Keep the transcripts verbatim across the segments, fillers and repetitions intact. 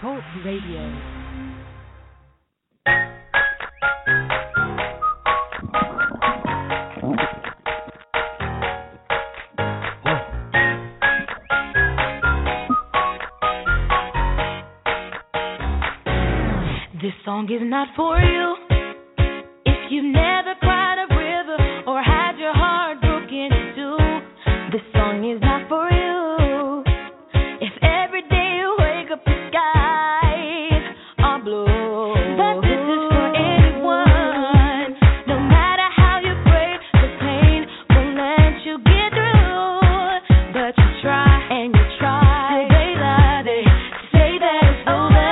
Talk Radio. This song is not for you if you never cried a river or had your heart broken in two. This song is not for you if every day you wake up the skies are blue. But this is for anyone, no matter how you pray, the pain won't let you get through. But you try and you try, till they lie, they say that it's over.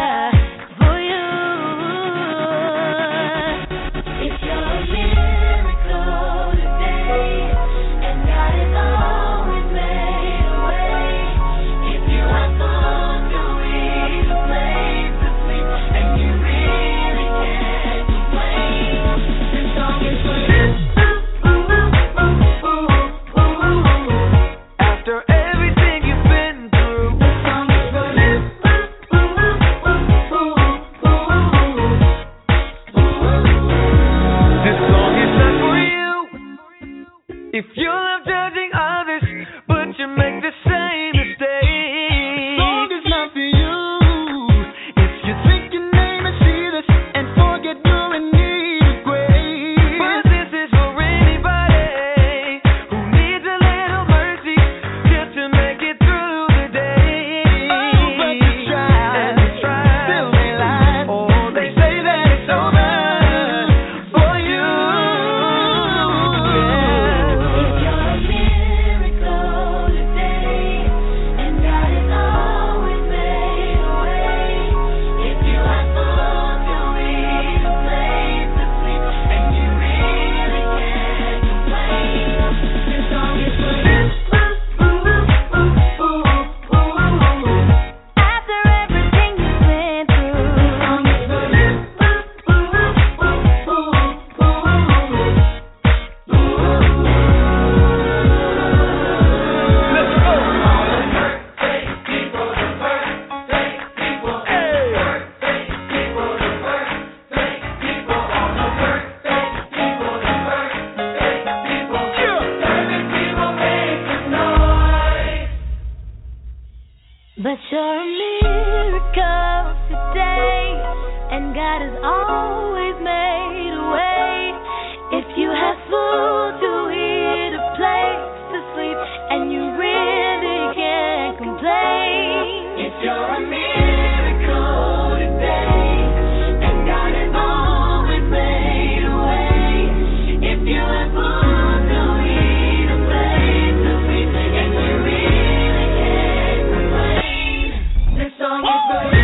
If you love judging others, but you make the same mistake, song is not for you. If you think your name is Jesus and forget you're in need of grace, but this is for anybody who needs a little mercy just to make it through the day. Oh, but you try and you try, still they lie. Oh, they say that it's over for you. But you're a miracle today, and God has always made a way. If you have food to eat, a place to sleep, and you really can't complain. If you're a miracle today, and God has always made a way. If you have food to eat, a place to sleep, and you really can't complain. This song is for you.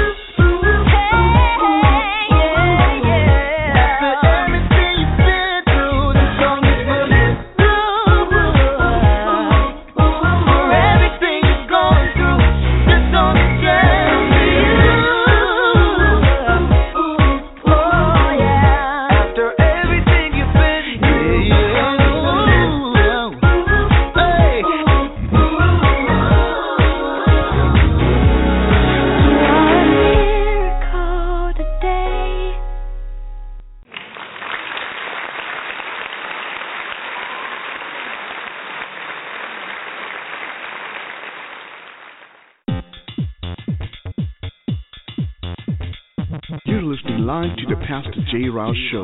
You're listening live to the Pastor J. Rouse Show.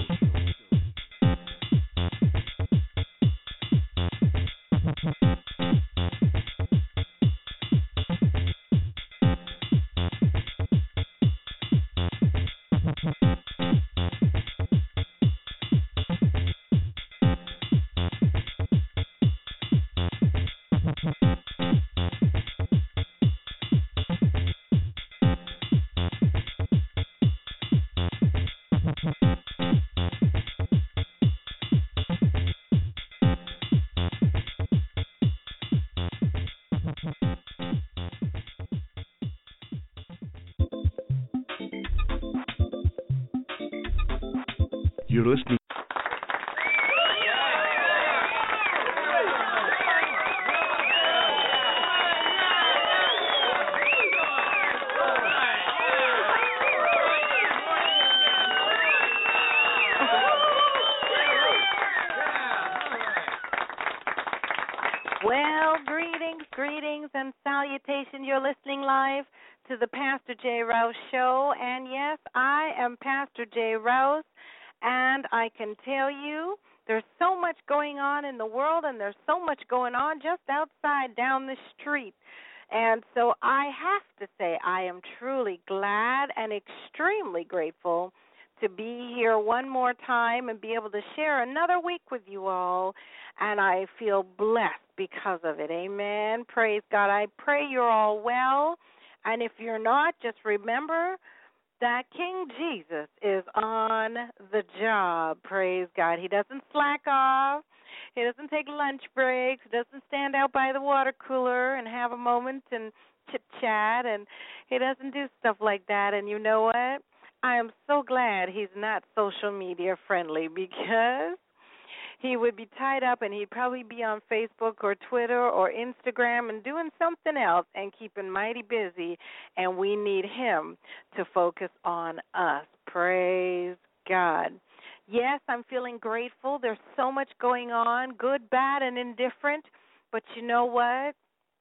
You're listening. salutations. You're listening live to the Pastor J. Rouse Show. And yes, I am Pastor J. Rouse, and I can tell you there's so much going on in the world, and there's so much going on just outside down the street. And so I have to say I am truly glad and extremely grateful to be here one more time and be able to share another week with you all, and I feel blessed because of it. Amen. Praise God. I pray you're all well, and if you're not, just remember that King Jesus is on the job. Praise God. He doesn't slack off. He doesn't take lunch breaks. He doesn't stand out by the water cooler and have a moment and chit-chat, and he doesn't do stuff like that. And you know what? I am so glad he's not social media friendly, because he would be tied up and he'd probably be on Facebook or Twitter or Instagram and doing something else and keeping mighty busy, and we need him to focus on us. Praise God. Yes, I'm feeling grateful. There's so much going on, good, bad, and indifferent, but you know what?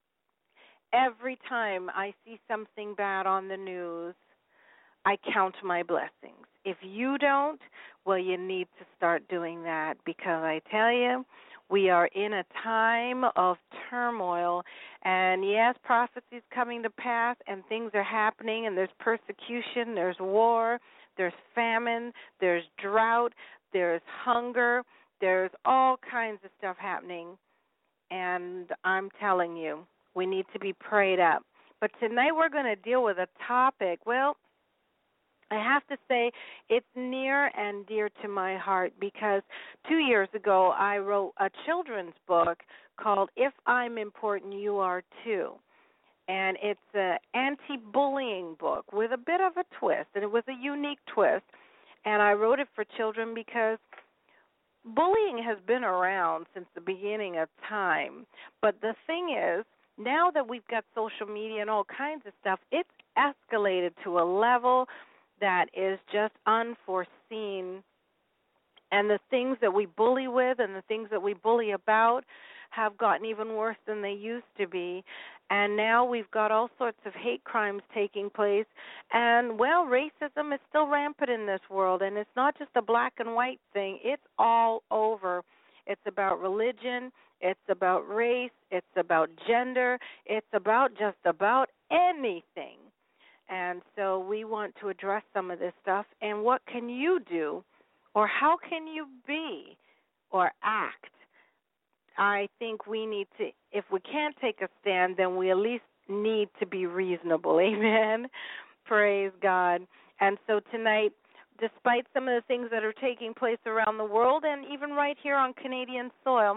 Every time I see something bad on the news, I count my blessings. If you don't, well, you need to start doing that, because I tell you, we are in a time of turmoil, and yes, prophecy is coming to pass, and things are happening, and there's persecution, there's war, there's famine, there's drought, there's hunger, there's all kinds of stuff happening, and I'm telling you, we need to be prayed up. But tonight we're going to deal with a topic, well, I have to say it's near and dear to my heart, because two years ago I wrote a children's book called If I'm Important, You Are Too. And it's an anti-bullying book with a bit of a twist, and it was a unique twist. And I wrote it for children because bullying has been around since the beginning of time. But the thing is, now that we've got social media and all kinds of stuff, it's escalated to a level that is just unforeseen, and the things that we bully with and the things that we bully about have gotten even worse than they used to be, and now we've got all sorts of hate crimes taking place, and, well, racism is still rampant in this world, and it's not just a black and white thing. It's all over. It's about religion. It's about race. It's about gender. It's about just about anything. And so we want to address some of this stuff. And what can you do, or how can you be or act? I think we need to, if we can't take a stand, then we at least need to be reasonable. Amen? Praise God. And so tonight, despite some of the things that are taking place around the world and even right here on Canadian soil,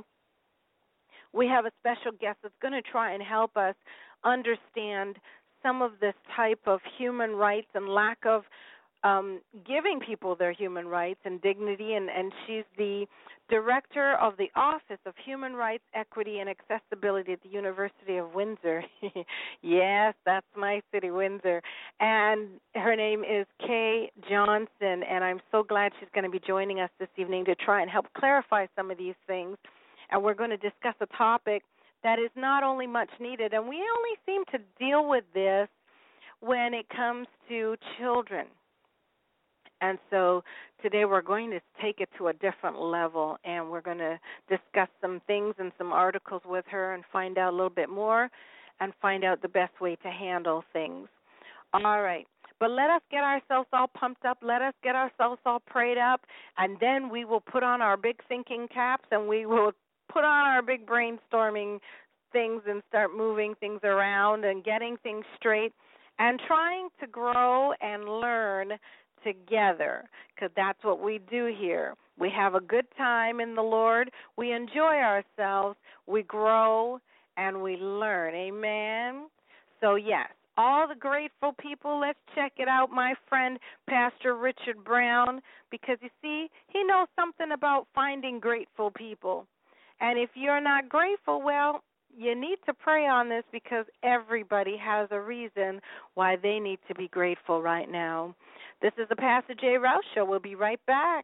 we have a special guest that's going to try and help us understand some of this type of human rights and lack of um, giving people their human rights and dignity, and, and she's the director of the Office of Human Rights, Equity, and Accessibility at the University of Windsor. Yes, that's my city, Windsor. And her name is Kay Johnson, and I'm so glad she's going to be joining us this evening to try and help clarify some of these things. And we're going to discuss a topic that is not only much needed, and we only seem to deal with this when it comes to children. And so today we're going to take it to a different level, and we're going to discuss some things and some articles with her and find out a little bit more and find out the best way to handle things. All right. But let us get ourselves all pumped up. Let us get ourselves all prayed up, and then we will put on our big thinking caps, and we will put on our big brainstorming things and start moving things around and getting things straight and trying to grow and learn together, because that's what we do here. We have a good time in the Lord. We enjoy ourselves. We grow and we learn. Amen? So, yes, all the grateful people, let's check it out. My friend, Pastor Richard Brown, because, you see, he knows something about finding grateful people. And if you're not grateful, well, you need to pray on this, because everybody has a reason why they need to be grateful right now. This is the Pastor J. Rouse Show. We'll be right back.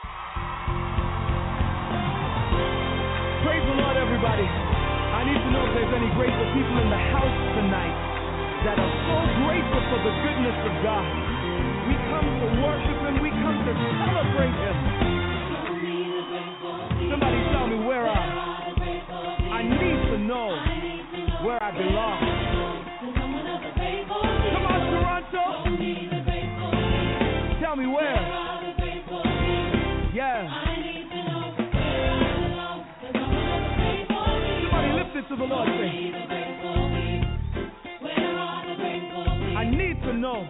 Praise the Lord, everybody. I need to know there's any grateful people in the house tonight that are so grateful for the goodness of God. We come to worship Him. We come to celebrate Him. Somebody tell me where I I need to know where I belong. Come on, Toronto. Tell me where. Yeah. Somebody lift it to the Lord. Say, I need to know.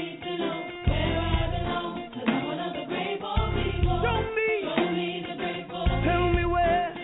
Show me. Tell me where.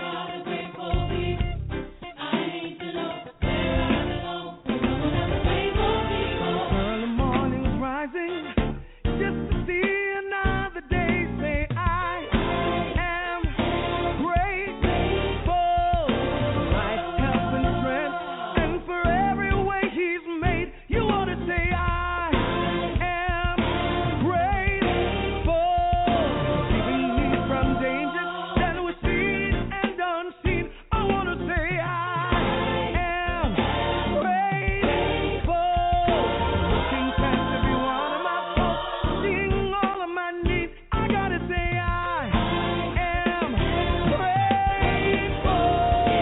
Early mornings rising just to see another day. Say I am grateful for life, health, and strength, and for every way He's made. You ought to say I am grateful, keeping me from dangers that were seen and unseen. I want to say I am grateful, looking past every one of my faults, seeing all of my needs. I gotta say I am grateful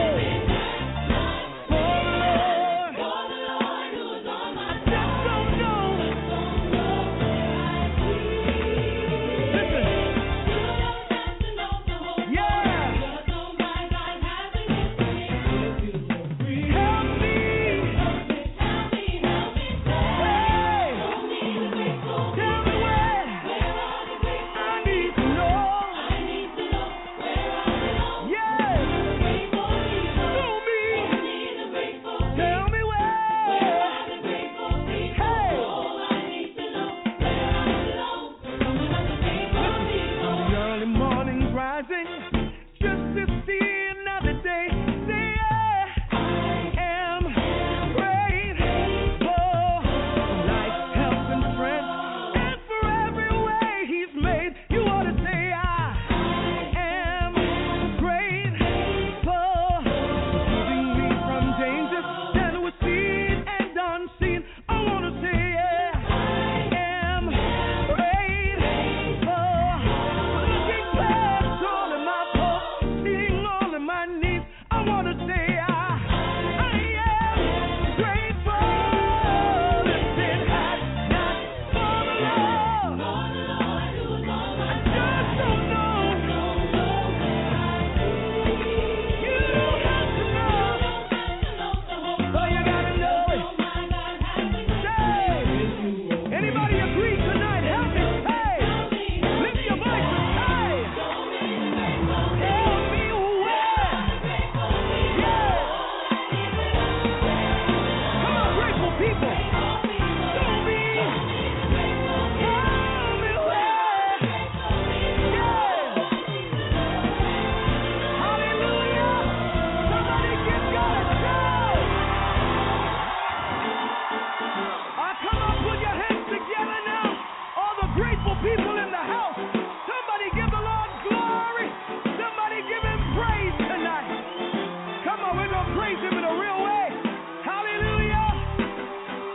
for the Lord. I just don't know. Listen. Yeah. Help me. Hey. Tell me where. I need to know. Yeah. Show me. Tell me where. Hey. The early mornings rising just to see another day. Say I am grateful for life, health, and strength, and for every way He's made. You ought to say I am grateful for keeping me from dangers that were seen and unseen. I want to say yeah, I am grateful, looking past all of my faults, seeing all of my needs. I want to say I, I am grateful. Listen, had not for the Lord, I just don't know. You have to know. Oh, you gotta know it. Say, anybody agree tonight? Help me. Hey, lift your voice and say, tell me where. Yeah. Come on, grateful people. Show me. Tell me where. Yeah. Hallelujah. Somebody give God a shout. Ah, come on, put your hands together now. All the grateful people in the house. Somebody give the Lord glory. Somebody give Him praise tonight. Come on, we're going to praise Him in a real way. Hallelujah.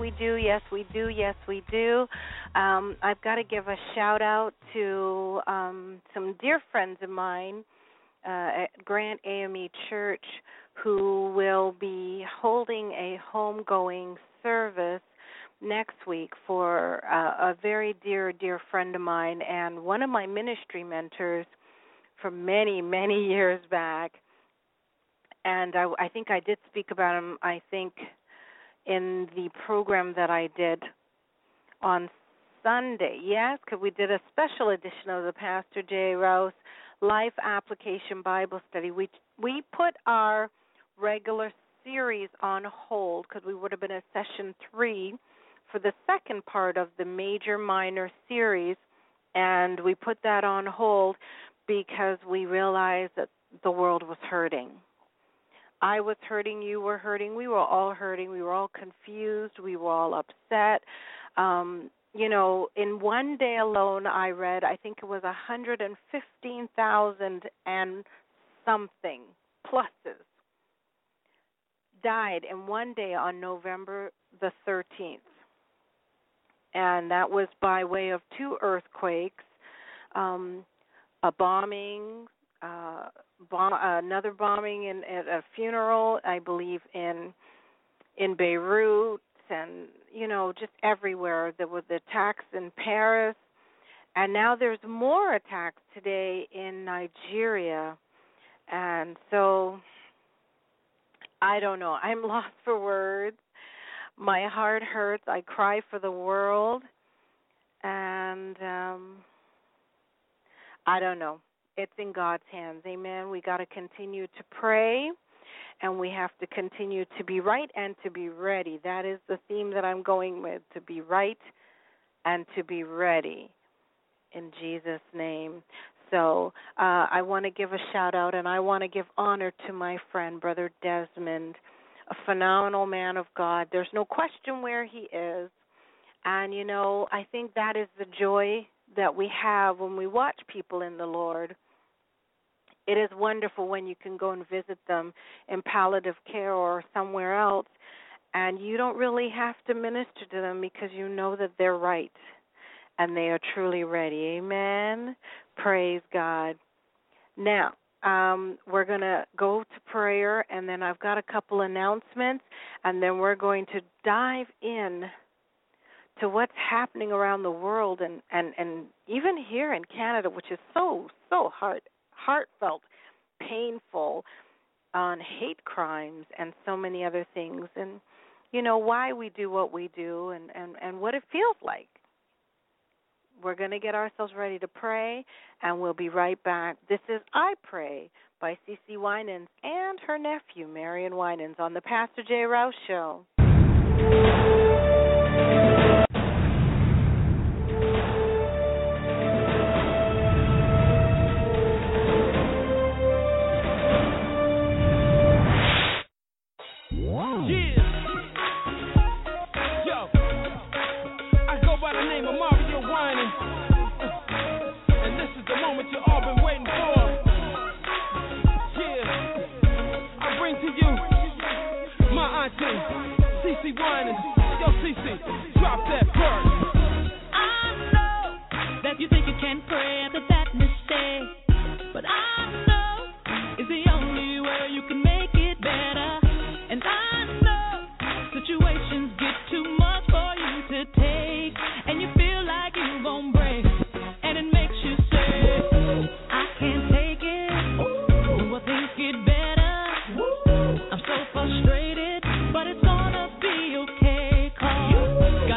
we do. Yes, we do. Yes, we do. Um, I've got to give a shout out to um, some dear friends of mine uh, at Grant A M E Church who will be holding a homegoing service next week for uh, a very dear, dear friend of mine and one of my ministry mentors from many, many years back. And I, I think I did speak about him, I think, in the program that I did on Sunday. Yes, because we did a special edition of the Pastor J. Rouse Life Application Bible Study. We, we put our regular series on hold because we would have been at session three for the second part of the Major Minor series, and we put that on hold because we realized that the world was hurting. I was hurting, you were hurting, we were all hurting, we were all confused, we were all upset. Um, you know, in one day alone I read, I think it was one hundred fifteen thousand and something pluses died in one day on November the thirteenth. And that was by way of two earthquakes, um, a bombing, uh, bomb, another bombing in, at a funeral, I believe, in in Beirut, and, you know, just everywhere. There were the attacks in Paris, and now there's more attacks today in Nigeria. And so, I don't know. I'm lost for words. My heart hurts. I cry for the world. And um, I don't know. It's in God's hands. Amen. We got to continue to pray, and we have to continue to be right and to be ready. That is the theme that I'm going with, to be right and to be ready in Jesus' name. So uh, I want to give a shout-out, and I want to give honor to my friend, Brother Desmond, a phenomenal man of God. There's no question where he is. And, you know, I think that is the joy that we have when we watch people in the Lord. It is wonderful when you can go and visit them in palliative care or somewhere else, and you don't really have to minister to them because you know that they're right and they are truly ready. Amen. Praise God. Now, Um, we're going to go to prayer, and then I've got a couple announcements, and then we're going to dive in to what's happening around the world and, and, and even here in Canada, which is so, so heart, heartfelt, painful, on hate crimes and so many other things, and, you know, why we do what we do and, and, and what it feels like. We're going to get ourselves ready to pray, and we'll be right back. This is I Pray by CeCe Winans and her nephew, Marion Winans, on the Pastor J. Rouse Show. CeCe Winans, yo CeCe, drop that part. I know that you think you can pray after that mistake, but I know it's the only way you can make it better. And I know situations get too much for you to take, and you feel like you're gonna break, and it makes you say, I can't take it. Will things get better? I'm so frustrated, but it's gonna be okay, 'cause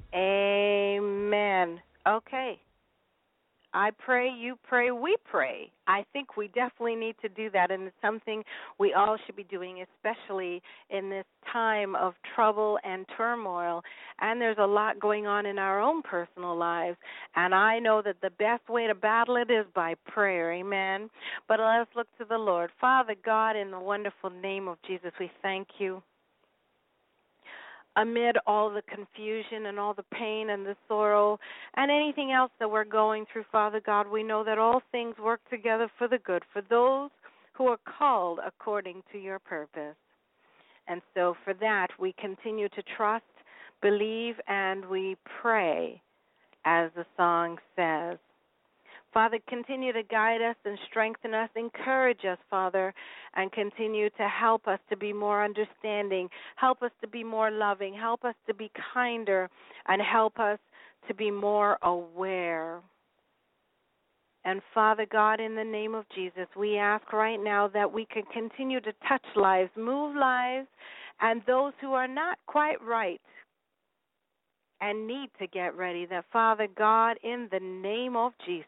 Amen. Okay. I pray, you pray, we pray. I think we definitely need to do that, and it's something we all should be doing, especially in this time of trouble and turmoil. And there's a lot going on in our own personal lives, and I know that the best way to battle it is by prayer, amen? But let's look to the Lord. Father God, in the wonderful name of Jesus, we thank you. Amid all the confusion and all the pain and the sorrow and anything else that we're going through, Father God, we know that all things work together for the good, for those who are called according to your purpose. And so for that, we continue to trust, believe, and we pray, as the song says. Father, continue to guide us and strengthen us, encourage us, Father, and continue to help us to be more understanding, help us to be more loving, help us to be kinder, and help us to be more aware. And Father God, in the name of Jesus, we ask right now that we can continue to touch lives, move lives, and those who are not quite right and need to get ready, that Father God, in the name of Jesus,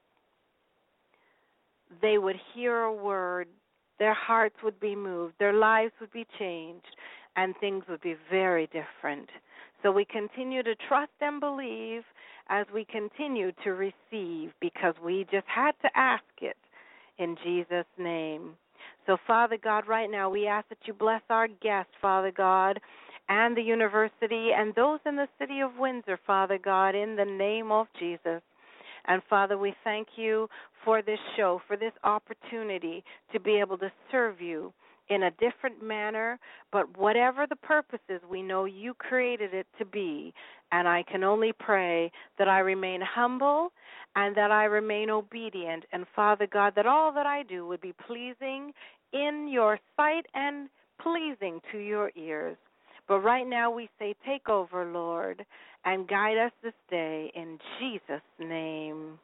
they would hear a word, their hearts would be moved, their lives would be changed, and things would be very different. So we continue to trust and believe as we continue to receive, because we just had to ask it in Jesus' name. So, Father God, right now we ask that you bless our guests, Father God, and the university and those in the city of Windsor, Father God, in the name of Jesus. And, Father, we thank you for this show, for this opportunity to be able to serve you in a different manner, but whatever the purpose is, we know you created it to be. And I can only pray that I remain humble and that I remain obedient. And, Father God, that all that I do would be pleasing in your sight and pleasing to your ears. But right now we say, take over, Lord, and guide us this day in Jesus' name.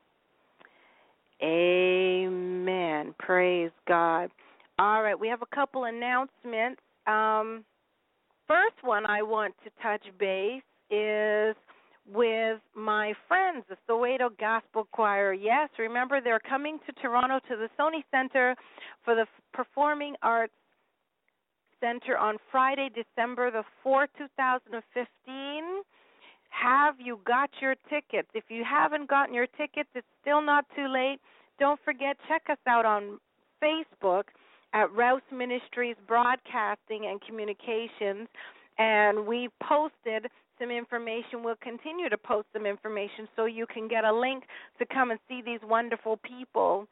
Amen. Praise God. All right, we have a couple announcements. Um, first one I want to touch base is with my friends, the Soweto Gospel Choir. Yes, remember they're coming to Toronto to the Sony Center for the Performing Arts Center on Friday, December the fourth, two thousand fifteen. Have you got your tickets? If you haven't gotten your tickets, it's still not too late. Don't forget, check us out on Facebook at Rouse Ministries Broadcasting and Communications, and we posted some information. We'll continue to post some information so you can get a link to come and see these wonderful people.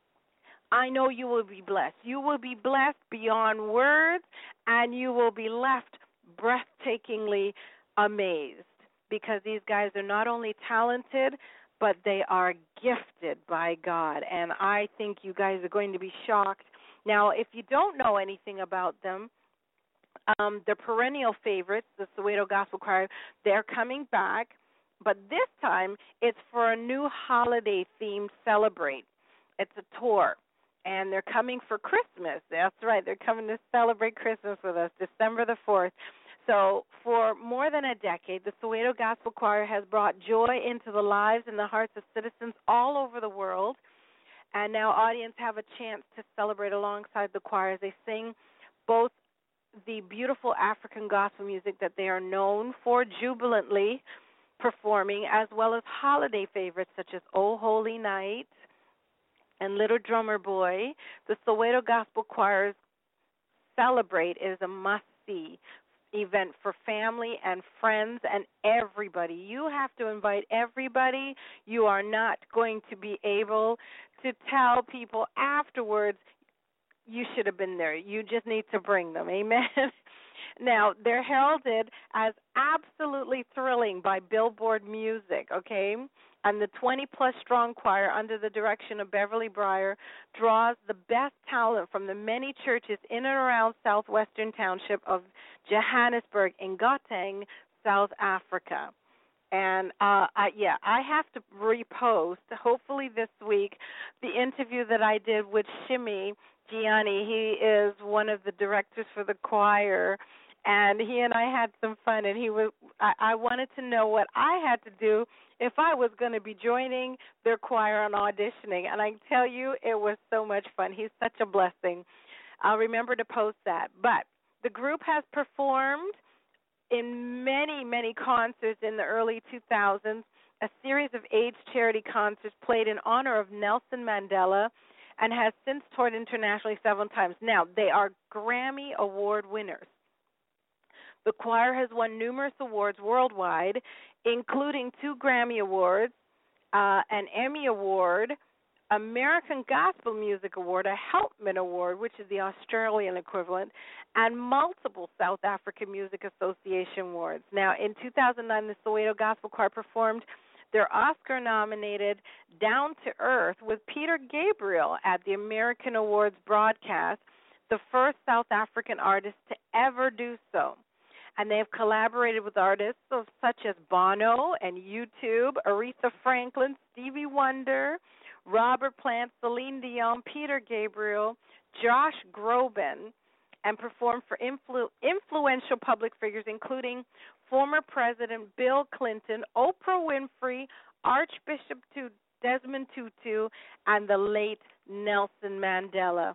I know you will be blessed. You will be blessed beyond words, and you will be left breathtakingly amazed, because these guys are not only talented, but they are gifted by God, and I think you guys are going to be shocked. Now, if you don't know anything about them, um, the perennial favorites, the Soweto Gospel Choir, they're coming back, but this time it's for a new holiday-themed Celebrate. It's a tour, and they're coming for Christmas. That's right, they're coming to celebrate Christmas with us, December the fourth. So for more than a decade, the Soweto Gospel Choir has brought joy into the lives and the hearts of citizens all over the world. And now audience have a chance to celebrate alongside the choir as they sing both the beautiful African gospel music that they are known for jubilantly performing, as well as holiday favorites such as Oh Holy Night and Little Drummer Boy. The Soweto Gospel Choir's Celebrate is a must-see event for family and friends and everybody. You have to invite everybody. You are not going to be able to tell people afterwards you should have been there. You just need to bring them. Amen. Now, they're heralded as absolutely thrilling by Billboard Music, okay? And the twenty-plus strong choir under the direction of Beverly Breyer draws the best talent from the many churches in and around southwestern township of Johannesburg in Gauteng, South Africa. And, uh, I, yeah, I have to repost, hopefully this week, the interview that I did with Shimmy Gianni. He is one of the directors for the choir, and he and I had some fun. And he was, I, I wanted to know what I had to do if I was going to be joining their choir and auditioning. And I tell you, it was so much fun. He's such a blessing. I'll remember to post that. But the group has performed in many, many concerts in the early two thousands, a series of AIDS charity concerts played in honor of Nelson Mandela, and has since toured internationally several times. Now, they are Grammy Award winners. The choir has won numerous awards worldwide, including two Grammy Awards, uh, an Emmy Award, American Gospel Music Award, a Helpman Award, which is the Australian equivalent, and multiple South African Music Association awards. Now, in two thousand nine, the Soweto Gospel Choir performed their Oscar-nominated Down to Earth with Peter Gabriel at the American Awards broadcast, the first South African artist to ever do so. And they have collaborated with artists such as Bono and YouTube, Aretha Franklin, Stevie Wonder, Robert Plant, Celine Dion, Peter Gabriel, Josh Groban, and performed for influ- influential public figures, including former President Bill Clinton, Oprah Winfrey, Archbishop Desmond Tutu, and the late Nelson Mandela.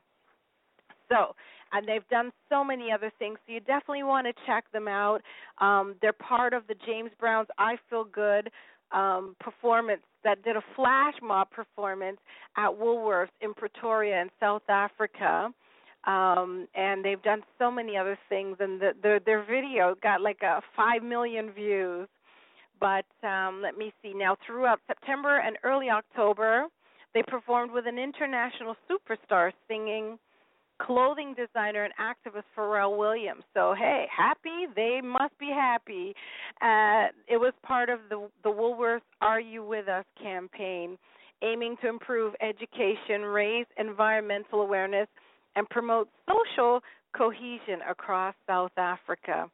So, and they've done so many other things, so you definitely want to check them out. Um, they're part of the James Brown's I Feel Good um, performance that did a flash mob performance at Woolworths in Pretoria in South Africa. Um, and they've done so many other things, and the, the, their video got like a five million views. But um, let me see. Now, throughout September and early October, they performed with an international superstar singing clothing designer and activist Pharrell Williams. So, hey, happy? They must be happy. Uh, it was part of the, the Woolworths Are You With Us campaign, aiming to improve education, raise environmental awareness, and promote social cohesion across South Africa.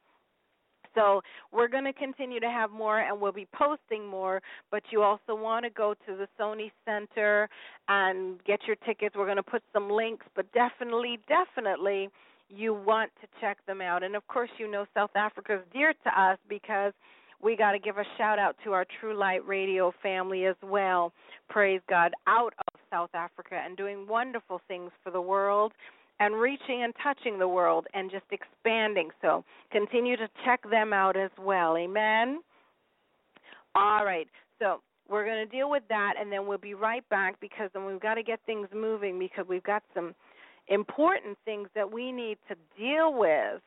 So we're going to continue to have more, and we'll be posting more, but you also want to go to the Sony Center and get your tickets. We're going to put some links, but definitely, definitely you want to check them out. And, of course, you know South Africa is dear to us because we got to give a shout-out to our True Light Radio family as well, praise God, out of South Africa and doing wonderful things for the world and reaching and touching the world and just expanding. So continue to check them out as well. Amen? All right. So we're going to deal with that, and then we'll be right back because then we've got to get things moving because we've got some important things that we need to deal with.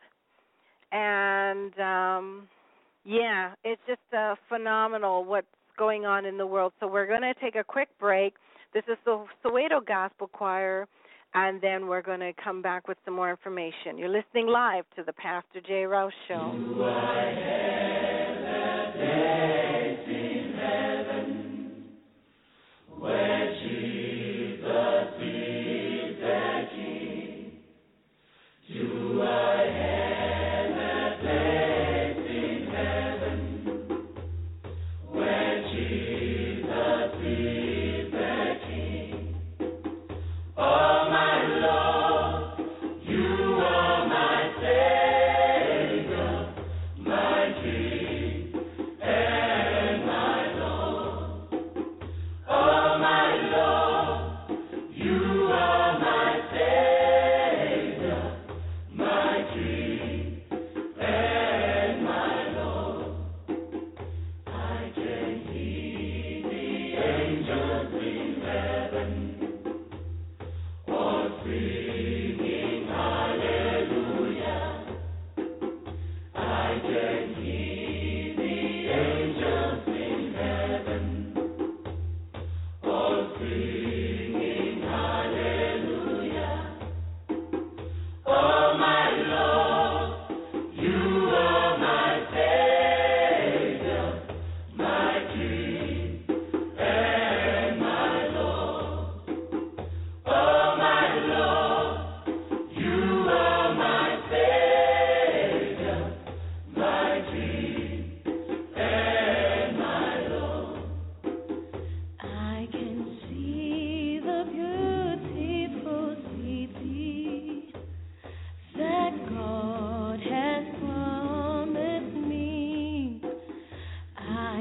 And, um, yeah, it's just uh, phenomenal what's going on in the world. So we're going to take a quick break. This is the Soweto Gospel Choir, and then we're going to come back with some more information. You're listening live to the Pastor J. Rouse Show. Do I have a place in heaven where Jesus is the King? Do I have a place in heaven where Jesus is the King? Oh, my Lord, you are my Savior, my King.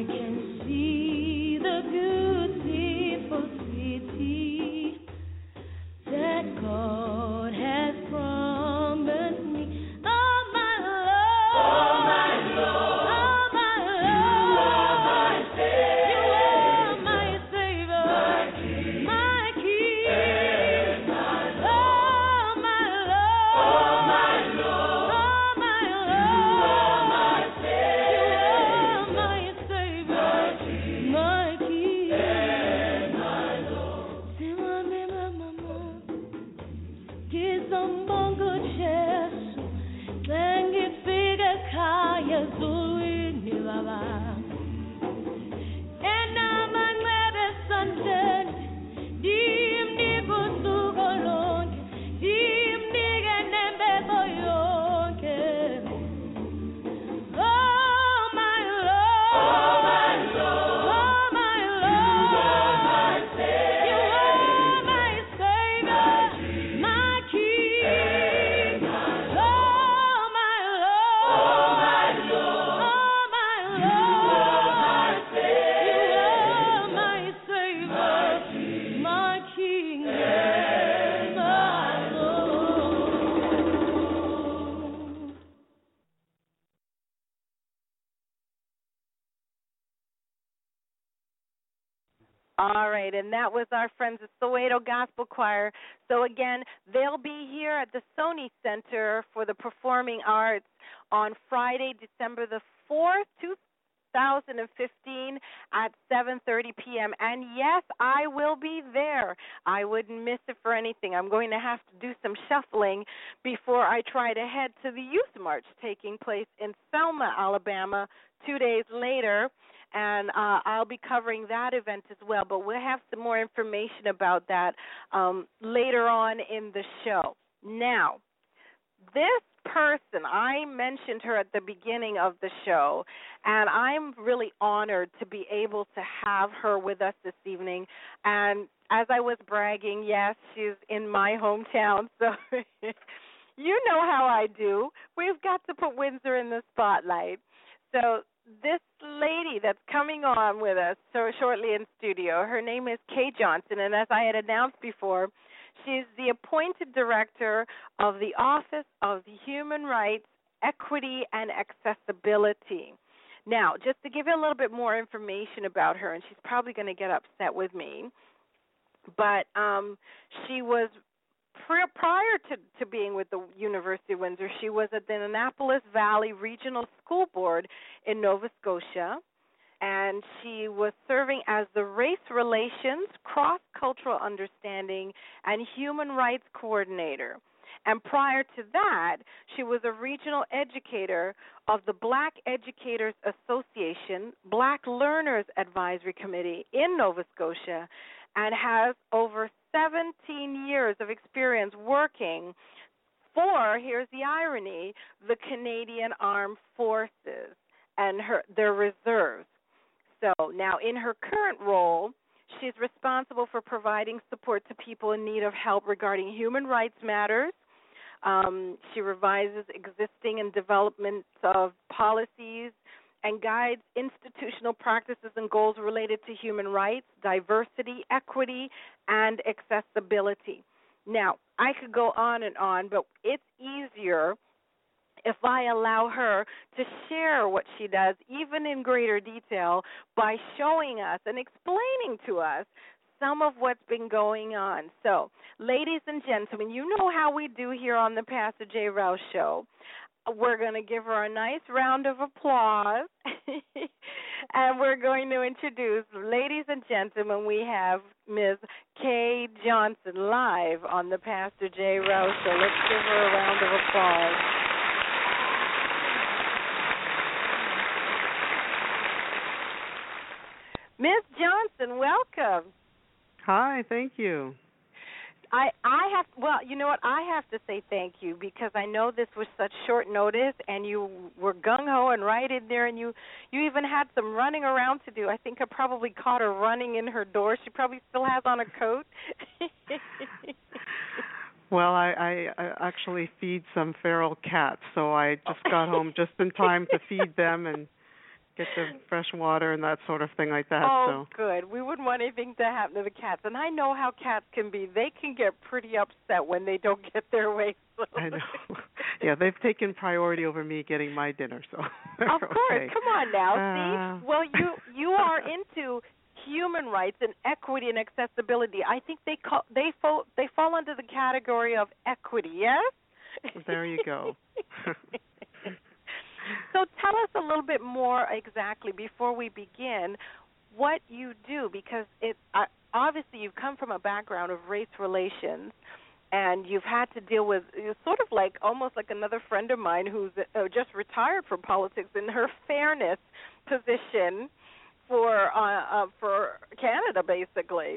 All right, and that was our friends at Soweto Gospel Choir. So again, they'll be here at the Sony Center for the Performing Arts on Friday, December the fourth, two thousand fifteen at seven thirty p.m. And yes, I will be there. I wouldn't miss it for anything. I'm going to have to do some shuffling before I try to head to the Youth March taking place in Selma, Alabama, two days later. And uh, I'll be covering that event as well. But we'll have some more information about that um, later on in the show. Now, this person, I mentioned her at the beginning of the show, and I'm really honored to be able to have her with us this evening. And as I was bragging, yes, she's in my hometown, so you know how I do. We've got to put Windsor in the spotlight. So this lady that's coming on with us so shortly in studio, her name is Kay Johnson, and as I had announced before, she's the appointed director of the Office of Human Rights, Equity, and Accessibility. Now, just to give you a little bit more information about her, and she's probably going to get upset with me, but um, she was prior to, to being with the University of Windsor, she was at the Annapolis Valley Regional School Board in Nova Scotia, and she was serving as the Race Relations, Cross-Cultural Understanding, and Human Rights Coordinator. And prior to that, she was a regional educator of the Black Educators Association, Black Learners Advisory Committee in Nova Scotia, and has over seventeen years of experience working for, here's the irony, the Canadian Armed Forces and her, their reserves. So now in her current role, she's responsible for providing support to people in need of help regarding human rights matters. Um, she revises existing and development of policies and guides institutional practices and goals related to human rights, diversity, equity, and accessibility. Now, I could go on and on, but it's easier if I allow her to share what she does, even in greater detail, by showing us and explaining to us some of what's been going on. So, ladies and gentlemen, you know how we do here on the Pastor J. Rouse Show. We're going to give her a nice round of applause, and we're going to introduce, ladies and gentlemen, we have Miz Kay Johnson live on the Pastor J. Rouse Show. Let's give her a round of applause. Miz Johnson, welcome. Hi, thank you. I, I have, well, you know what, I have to say thank you because I know this was such short notice and you were gung-ho and right in there and you, you even had some running around to do. I think I probably caught her running in her door. She probably still has on a coat. Well, I, I, I actually feed some feral cats, so I just got home just in time to feed them and get the fresh water and that sort of thing like that. Oh, so. good. We wouldn't want anything to happen to the cats. And I know how cats can be. They can get pretty upset when they don't get their way. So. I know. Yeah, they've taken priority over me getting my dinner, so of course. okay. Come on now. Uh, See? Well, you you are into human rights and equity and accessibility. I think they call, they fall they fall under the category of equity. Yes. There you go. So tell us a little bit more exactly before we begin what you do, because it uh, obviously you come from a background of race relations, and you've had to deal with you're sort of like almost like another friend of mine who's uh, just retired from politics in her fairness position for uh, uh, for Canada, basically.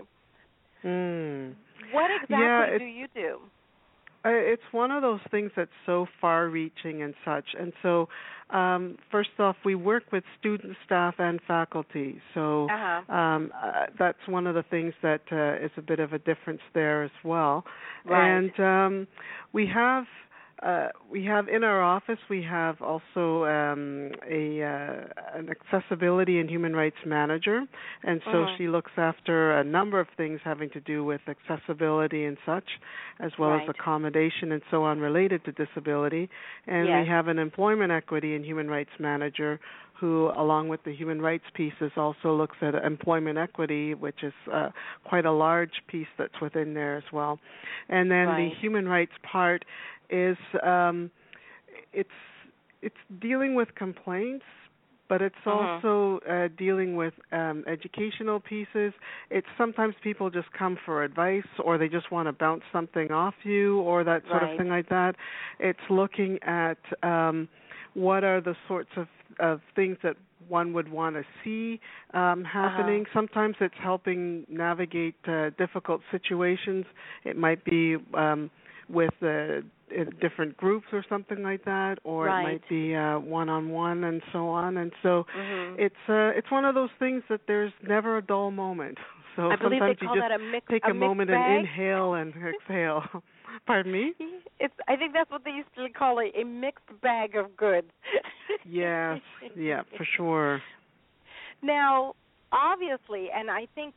Mm. What exactly yeah, do you do? It's one of those things that's so far-reaching and such. And so, um, first off, we work with student, staff, and faculty. So uh-huh. um, uh, that's one of the things that uh, is a bit of a difference there as well. Right. And um, we have uh, we have in our office we have also um, a uh, an accessibility and human rights manager, and so uh-huh. she looks after a number of things having to do with accessibility and such, as well right. as accommodation and so on related to disability. And yes. we have an employment equity and human rights manager who, along with the human rights pieces, also looks at employment equity, which is uh, quite a large piece that's within there as well. And then right. the human rights part is um, it's it's dealing with complaints, but it's uh-huh. also uh, dealing with um, educational pieces. It's sometimes people just come for advice, or they just want to bounce something off you, or that sort right. of thing like that. It's looking at um, what are the sorts of, of things that one would want to see um, happening. Uh-huh. Sometimes it's helping navigate uh, difficult situations. It might be um, with uh, different groups or something like that, or right. it might be uh, one-on-one and so on. And so mm-hmm. it's uh, it's one of those things that there's never a dull moment. So I believe sometimes they call you just that a mix, take a, a moment bag. and inhale and exhale. Pardon me? It's. I think that's what they used to call a, a mixed bag of goods. Yes, yeah, for sure. Now, obviously, and I think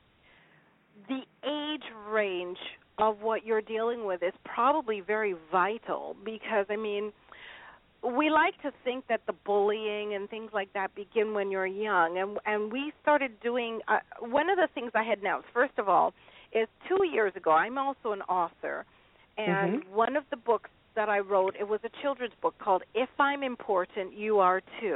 the age range of what you're dealing with is probably very vital, because, I mean, we like to think that the bullying and things like that begin when you're young, and and we started doing, uh, one of the things I had announced, first of all, is two years ago, I'm also an author, and mm-hmm. one of the books that I wrote, it was a children's book called If I'm Important, You Are Too.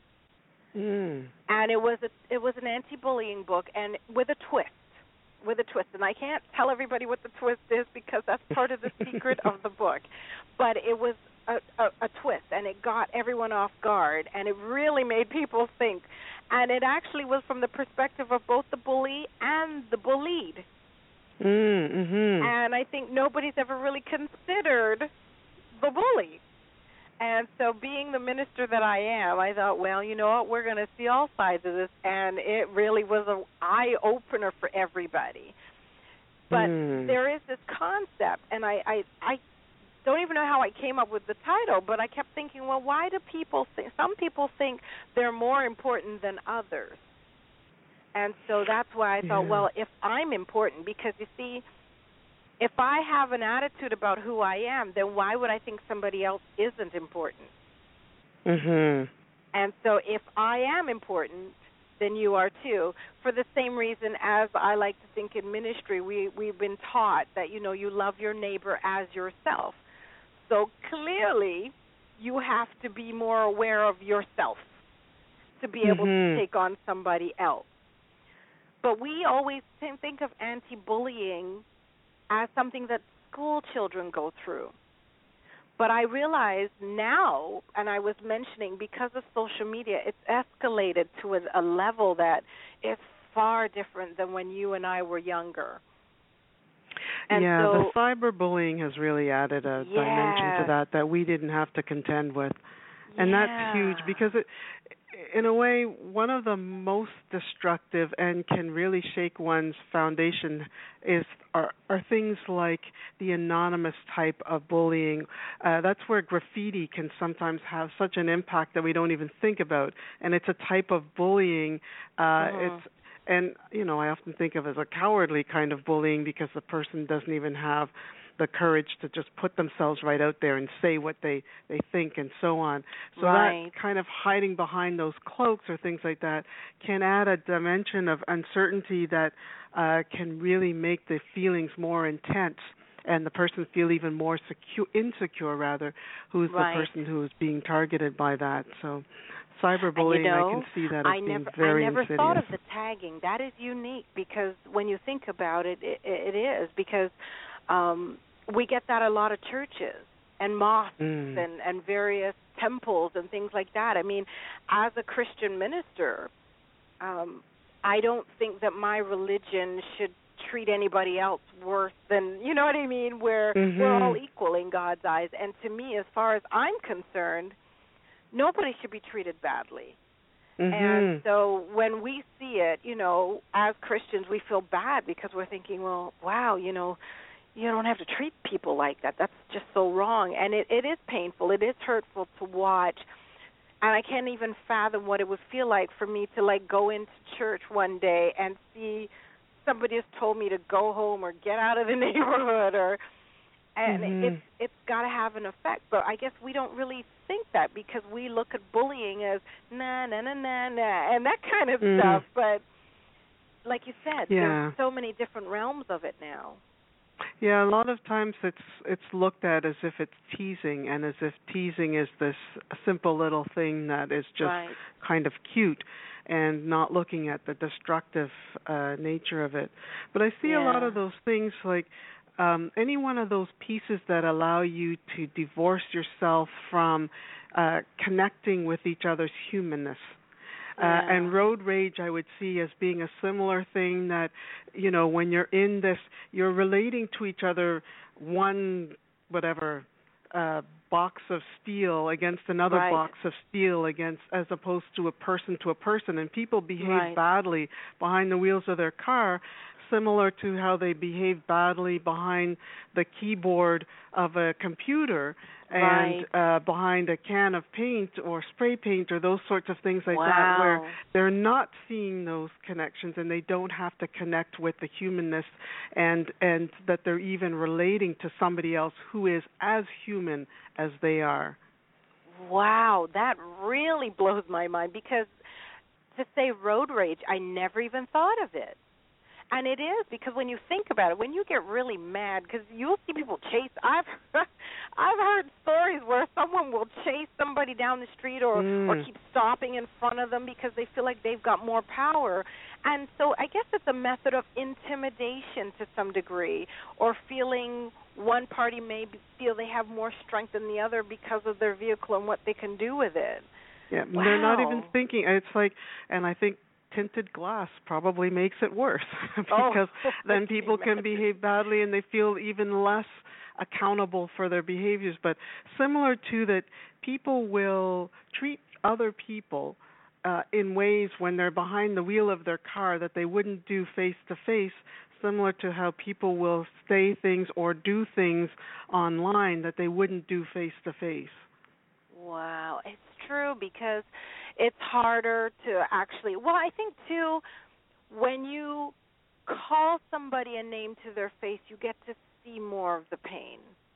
Mm. And it was a, it was an anti-bullying book, and with a twist. with a twist, and I can't tell everybody what the twist is because that's part of the secret of the book, but it was a, a, a twist, and it got everyone off guard, and it really made people think, and it actually was from the perspective of both the bully and the bullied, mm-hmm. and I think nobody's ever really considered the bully. And so being the minister that I am, I thought, well, you know what, we're going to see all sides of this, and it really was an eye-opener for everybody. But mm. there is this concept, and I, I, I don't even know how I came up with the title, but I kept thinking, well, why do people think, some people think they're more important than others. And so that's why I thought, yeah. well, if I'm important, because you see, if I have an attitude about who I am, then why would I think somebody else isn't important? Mhm. And so if I am important, then you are too. For the same reason as I like to think in ministry, we, we've been taught that, you know, you love your neighbor as yourself. So clearly you have to be more aware of yourself to be able mm-hmm. to take on somebody else. But we always think of anti-bullying as something that school children go through. But I realize now, and I was mentioning, because of social media, it's escalated to a, a level that is far different than when you and I were younger. And yeah, so, the cyberbullying has really added a yeah. dimension to that that we didn't have to contend with. And yeah. that's huge because it in a way, one of the most destructive and can really shake one's foundation is are, are things like the anonymous type of bullying. Uh, that's where graffiti can sometimes have such an impact that we don't even think about, and it's a type of bullying. Uh, uh-huh. It's and you know I often think of it as a cowardly kind of bullying because the person doesn't even have the courage to just put themselves right out there and say what they, they think and so on. So right. that kind of hiding behind those cloaks or things like that can add a dimension of uncertainty that uh, can really make the feelings more intense and the person feel even more secure, insecure rather, who's right. the person who is being targeted by that. So cyberbullying, you know, I can see that as I being never, very I never insidious. thought of the tagging. That is unique because when you think about it, it, it is because um, we get that a lot of churches and mosques mm. and, and various temples and things like that. I mean, as a Christian minister, um, I don't think that my religion should treat anybody else worse than, you know what I mean, where mm-hmm. we're all equal in God's eyes. And to me, as far as I'm concerned, nobody should be treated badly. Mm-hmm. And so when we see it, you know, as Christians, we feel bad because we're thinking, well, wow, you know, you don't have to treat people like that. That's just so wrong. And it, it is painful. It is hurtful to watch. And I can't even fathom what it would feel like for me to, like, go into church one day and see somebody has told me to go home or get out of the neighborhood or and mm-hmm. it's it's got to have an effect. But I guess we don't really think that because we look at bullying as nah, nah, nah, nah, nah, and that kind of mm. stuff. But like you said, yeah. there's so many different realms of it now. Yeah, a lot of times it's it's looked at as if it's teasing and as if teasing is this simple little thing that is just right. kind of cute and not looking at the destructive uh, nature of it. But I see yeah. a lot of those things like um, any one of those pieces that allow you to divorce yourself from uh, connecting with each other's humanness. Uh, yeah. and road rage I would see as being a similar thing that, you know, when you're in this, you're relating to each other one, whatever, uh, box of steel against another right. box of steel against, as opposed to a person to a person. And people behave right. badly behind the wheels of their car, similar to how they behave badly behind the keyboard of a computer and right. uh, behind a can of paint or spray paint or those sorts of things like wow. that, where they're not seeing those connections and they don't have to connect with the humanness and and that they're even relating to somebody else who is as human as they are. Wow, that really blows my mind because to say road rage, I never even thought of it. And it is because when you think about it, when you get really mad, because you'll see people chase. I've I've heard stories where someone will chase somebody down the street or mm. or keep stopping in front of them because they feel like they've got more power. And so I guess it's a method of intimidation to some degree, or feeling one party may feel they have more strength than the other because of their vehicle and what they can do with it. Yeah, wow. They're not even thinking. It's like, and I think tinted glass probably makes it worse because oh, then people can behave badly and they feel even less accountable for their behaviors. But similar to that, people will treat other people uh, in ways when they're behind the wheel of their car that they wouldn't do face to face, similar to how people will say things or do things online that they wouldn't do face to face. Wow, it's true because it's harder to actually, well, I think, too, when you call somebody a name to their face, you get to see more of the pain.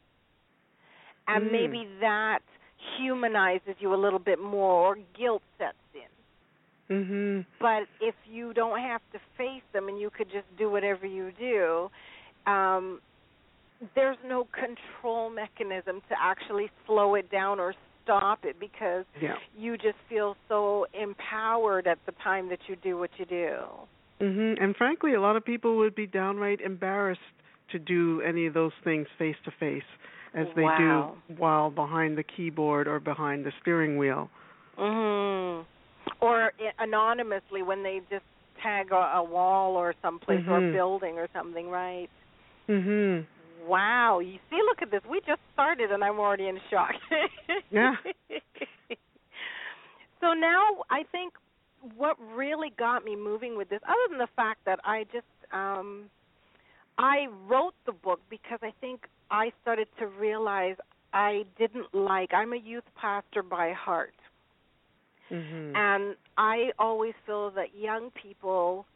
And mm. maybe that humanizes you a little bit more, or guilt sets in. Mm-hmm. But if you don't have to face them and you could just do whatever you do, um, there's no control mechanism to actually slow it down or stop it because yeah. you just feel so empowered at the time that you do what you do. Mm-hmm. And frankly, a lot of people would be downright embarrassed to do any of those things face to face as they wow. do while behind the keyboard or behind the steering wheel. Mm-hmm. Or anonymously when they just tag a, a wall or someplace mm-hmm. or a building or something, right? Mm-hmm. Wow. You see, look at this. We just started and I'm already in shock. Yeah. So now I think what really got me moving with this, other than the fact that I just um, I wrote the book because I think I started to realize I didn't like. I'm a youth pastor by heart, mm-hmm. and I always feel that young people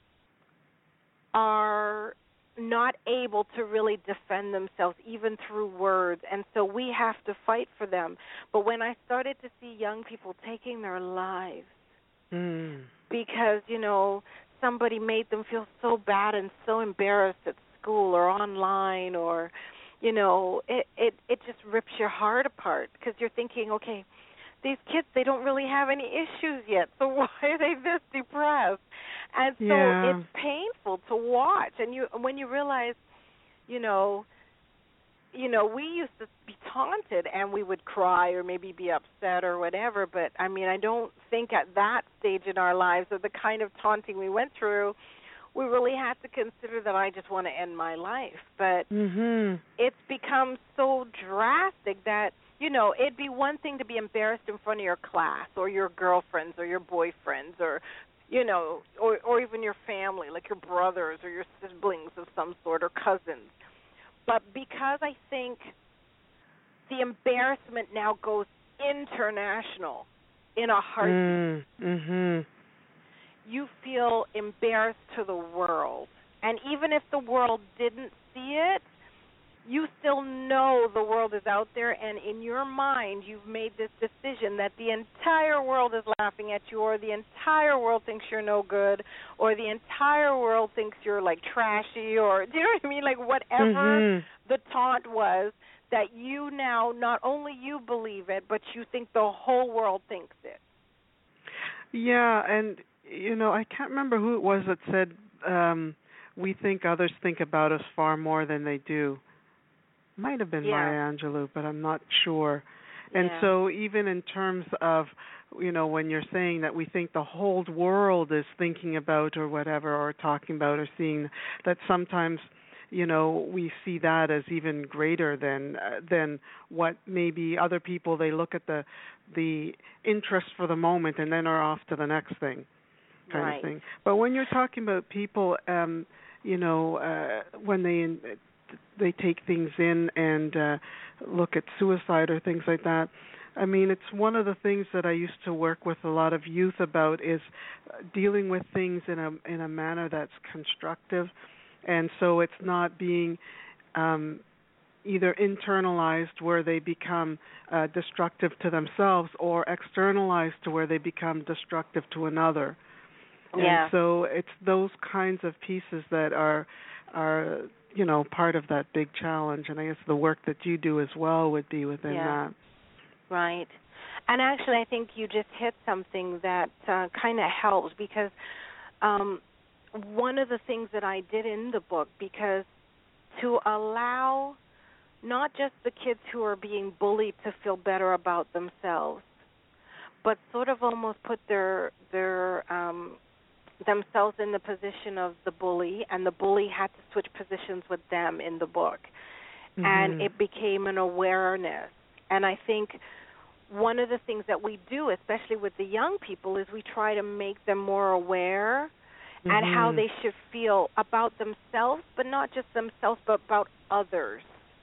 are not able to really defend themselves even through words, and so we have to fight for them. But when I started to see young people taking their lives mm. because, you know, somebody made them feel so bad and so embarrassed at school or online, or, you know, it it, it just rips your heart apart because you're thinking, okay, these kids, they don't really have any issues yet, so why are they this depressed? And so yeah. it's painful to watch. And you, when you realize, you know, you know, we used to be taunted and we would cry or maybe be upset or whatever. But I mean, I don't think at that stage in our lives, or the kind of taunting we went through, we really had to consider that I just want to end my life. But mm-hmm. it's become so drastic that, you know, it'd be one thing to be embarrassed in front of your class or your girlfriends or your boyfriends or, you know, or or even your family, like your brothers or your siblings of some sort or cousins. But because I think the embarrassment now goes international in a heartbeat, mm-hmm. you feel embarrassed to the world. And even if the world didn't see it, you still know the world is out there, and in your mind you've made this decision that the entire world is laughing at you, or the entire world thinks you're no good, or the entire world thinks you're like trashy, or do you know what I mean? Like whatever mm-hmm. the taunt was, that you now, not only you believe it, but you think the whole world thinks it. Yeah, and, you know, I can't remember who it was that said um, we think others think about us far more than they do. Might have been Yeah. Maya Angelou, but I'm not sure. And Yeah. so even in terms of, you know, when you're saying that we think the whole world is thinking about or whatever, or talking about or seeing, that sometimes, you know, we see that as even greater than uh, than what maybe other people, they look at the the interest for the moment and then are off to the next thing, kind Right. of thing. But when you're talking about people, um, you know, uh, when they they take things in and uh, look at suicide or things like that. I mean, it's one of the things that I used to work with a lot of youth about, is dealing with things in a in a manner that's constructive, and so it's not being um, either internalized where they become uh, destructive to themselves, or externalized to where they become destructive to another. Yeah. And so it's those kinds of pieces that are are you know, part of that big challenge, and I guess the work that you do as well would be within yeah. that. Right. And actually, I think you just hit something that uh, kind of helps, because um, one of the things that I did in the book, because to allow not just the kids who are being bullied to feel better about themselves, but sort of almost put their their um, themselves in the position of the bully, and the bully had to switch positions with them in the book. Mm-hmm. And it became an awareness. And I think one of the things that we do, especially with the young people, is we try to make them more aware mm-hmm. at how they should feel about themselves, but not just themselves, but about others.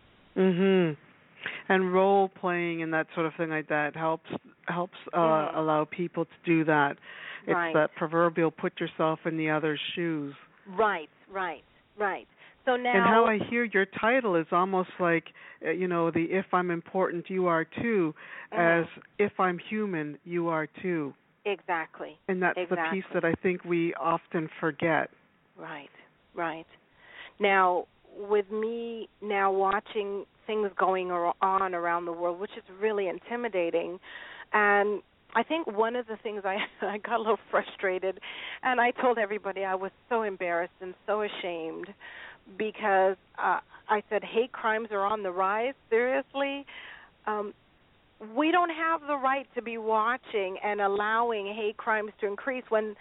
Mhm. And role playing and that sort of thing like that helps helps uh, mm-hmm. allow people to do that. It's right. that proverbial put yourself in the other's shoes. Right, right, right. So now, and how I hear your title is almost like, uh, you know, the if I'm important, you are too, mm-hmm. as if I'm human, you are too. Exactly. And that's exactly. the piece that I think we often forget. Right, right. Now, with me now watching things going on around the world, which is really intimidating, and I think one of the things I, I got a little frustrated, and I told everybody I was so embarrassed and so ashamed, because uh, I said hate crimes are on the rise. Seriously, um, we don't have the right to be watching and allowing hate crimes to increase when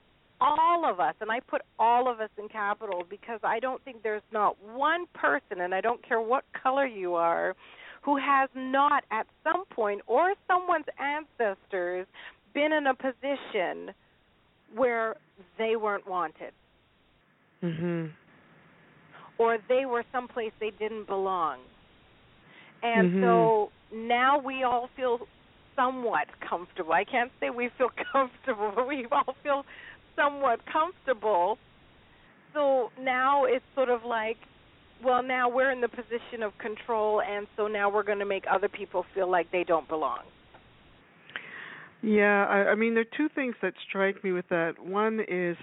all of us, and I put all of us in capitals, because I don't think there's not one person, and I don't care what color you are, who has not at some point, or someone's ancestors, been in a position where they weren't wanted. Mhm. Or they were someplace they didn't belong. And mm-hmm. so now we all feel somewhat comfortable. I can't say we feel comfortable, but we all feel somewhat comfortable. So now it's sort of like, well, now we're in the position of control, and so now we're going to make other people feel like they don't belong. Yeah, I, I mean, there are two things that strike me with that. One is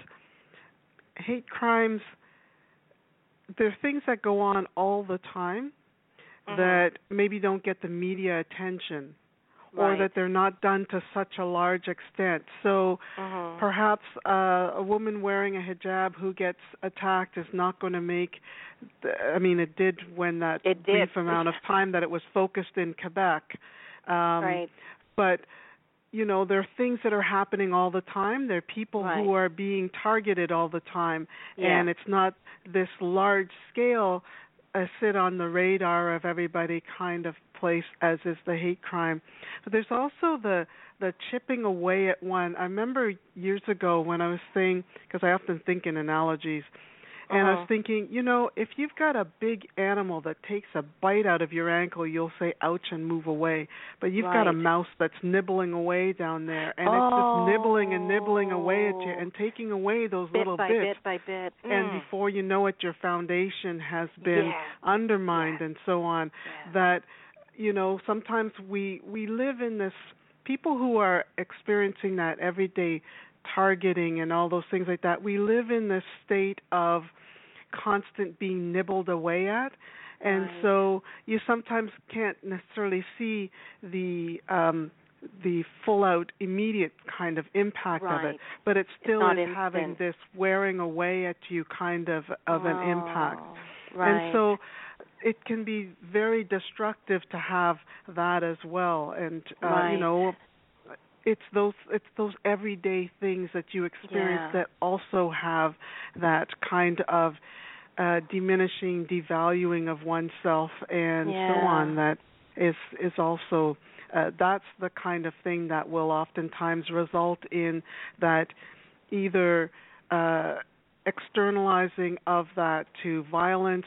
hate crimes. There are things that go on all the time mm-hmm. that maybe don't get the media attention, right. or that they're not done to such a large extent. So mm-hmm. perhaps uh, a woman wearing a hijab who gets attacked is not going to make, the, I mean, it did when that it brief did. amount of time that it was focused in Quebec. Um, right. But you know, there are things that are happening all the time. There are people right. who are being targeted all the time. Yeah. And it's not this large scale uh, sit on the radar of everybody kind of place as is the hate crime. But there's also the the chipping away at one. I remember years ago when I was saying, because I often think in analogies, and uh-huh. I was thinking, you know, if you've got a big animal that takes a bite out of your ankle, you'll say, ouch, and move away. But you've right. got a mouse that's nibbling away down there, and oh. it's just nibbling and nibbling away at you and taking away those bit little by bits. bit by bit. Mm. And before you know it, your foundation has been yeah. undermined yeah. and so on. Yeah. That, you know, sometimes we, we live in this, people who are experiencing that everyday targeting and all those things like that, we live in this state of constant being nibbled away at, and right. so you sometimes can't necessarily see the um, the full out immediate kind of impact right. of it, but it still it's is having this wearing away at you kind of of oh, an impact, right. and so it can be very destructive to have that as well, and uh, right. you know. It's those it's those everyday things that you experience yeah. that also have that kind of uh, diminishing, devaluing of oneself, and yeah. so on. That is is also uh, that's the kind of thing that will oftentimes result in that either uh, externalizing of that to violence.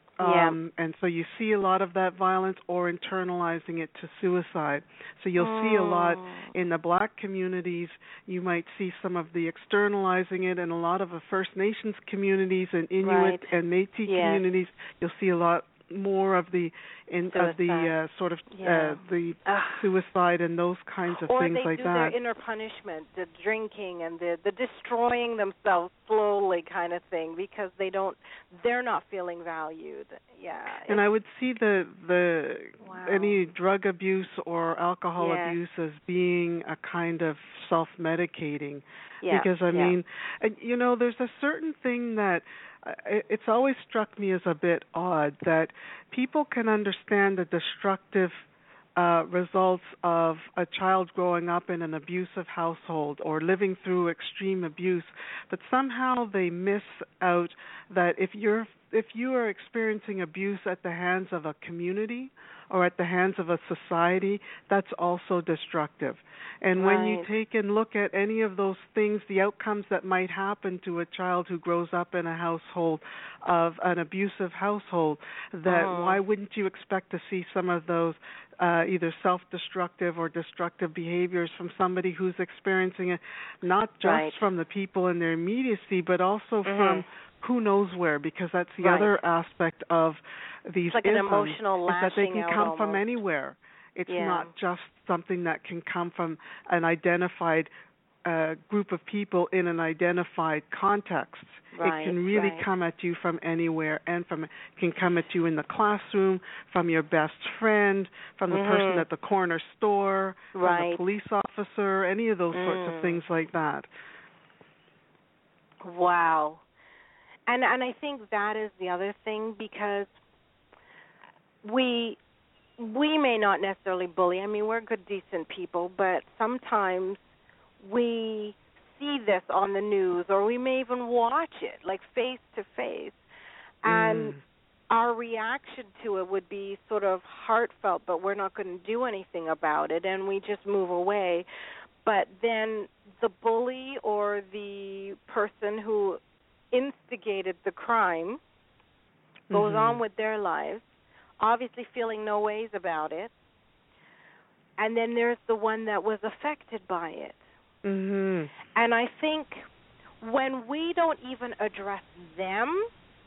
Um, yeah. and so you see a lot of that violence, or internalizing it to suicide. So you'll mm. see a lot in the black communities. You might see some of the externalizing it in a lot of the First Nations communities and Inuit right. and Métis yes. communities. You'll see a lot more of the in, of the uh, sort of yeah. uh, the Ugh. suicide and those kinds of or things they like do that. Their inner punishment, the drinking and the the destroying themselves slowly kind of thing, because they don't they're not feeling valued. Yeah. And I would see the the wow. any drug abuse or alcohol yeah. abuse as being a kind of self-medicating. Yeah. Because I yeah. mean, and, you know, there's a certain thing that uh, it's always struck me as a bit odd that people can understand the destructive uh, results of a child growing up in an abusive household or living through extreme abuse, but somehow they miss out that if you're if you are experiencing abuse at the hands of a community or at the hands of a society, that's also destructive. And right. when you take and look at any of those things, the outcomes that might happen to a child who grows up in a household of an abusive household, that oh. why wouldn't you expect to see some of those uh, either self-destructive or destructive behaviors from somebody who's experiencing it, not just right. from the people in their immediacy, but also mm-hmm. from who knows where, because that's the right. other aspect of these it's like isms, an emotional is that they lashing can out come almost. from anywhere. It's yeah. not just something that can come from an identified uh, group of people in an identified context. Right, it can really right. come at you from anywhere, and from it can come at you in the classroom, from your best friend, from the mm-hmm. person at the corner store, right. from the police officer, any of those mm. sorts of things like that. Wow. And and I think that is the other thing, because we we may not necessarily bully. I mean, we're good, decent people, but sometimes we see this on the news, or we may even watch it, like face to face, and mm. our reaction to it would be sort of heartfelt, but we're not going to do anything about it, and we just move away. but then the bully or the person who instigated the crime goes mm-hmm. on with their lives, obviously feeling no ways about it. And then there's the one that was affected by it. Mm-hmm. And I think when we don't even address them,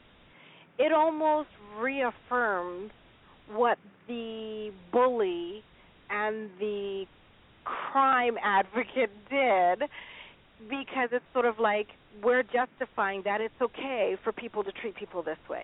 it almost reaffirms what the bully and the crime advocate did, because it's sort of like we're justifying that it's okay for people to treat people this way.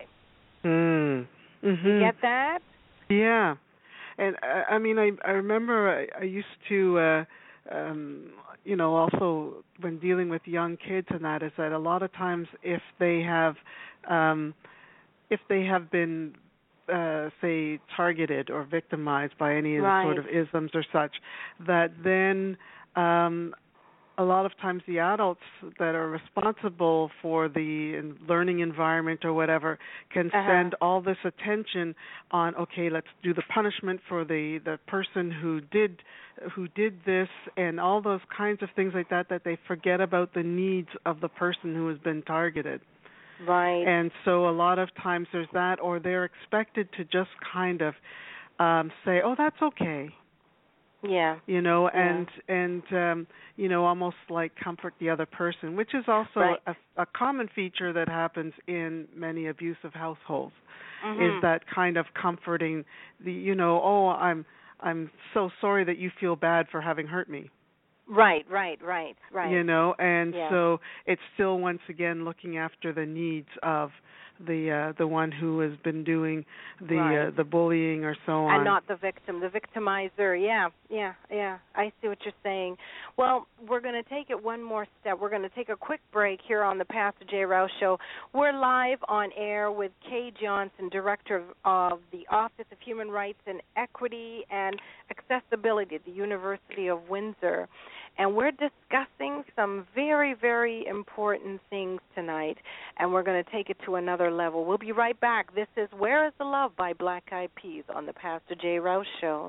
Mm. Mm-hmm. You get that? Yeah. And uh, I mean, I I remember I, I used to, uh, um, you know, also when dealing with young kids and that, is that a lot of times if they have, um, if they have been, uh, say, targeted or victimized by any right. sort of isms or such, that then um, a lot of times the adults that are responsible for the learning environment or whatever can uh-huh. spend all this attention on, okay, let's do the punishment for the, the person who did who did this, and all those kinds of things like that, that they forget about the needs of the person who has been targeted. Right. And so a lot of times there's that, or they're expected to just kind of um, say, oh, that's okay. Yeah. You know, yeah. and and um, you know, almost like comfort the other person, which is also right. a, a common feature that happens in many abusive households. Mm-hmm. Is that kind of comforting the, you know, oh, I'm I'm so sorry that you feel bad for having hurt me. Right, right, right, right. You know, and yeah. so it's still once again looking after the needs of the uh, the one who has been doing the right. uh, the bullying or so on, and not the victim, the victimizer. Yeah, yeah, yeah. I see what you're saying. Well, we're going to take it one more step. We're going to take a quick break here on the Pastor J. Rouse Show. We're live on air with Kay Johnson, Director of, of the Office of Human Rights and Equity and Accessibility at the University of Windsor. And we're discussing some very, very important things tonight, and we're going to take it to another level. We'll be right back. This is Where is the Love by Black Eyed Peas on the Pastor J. Rouse Show.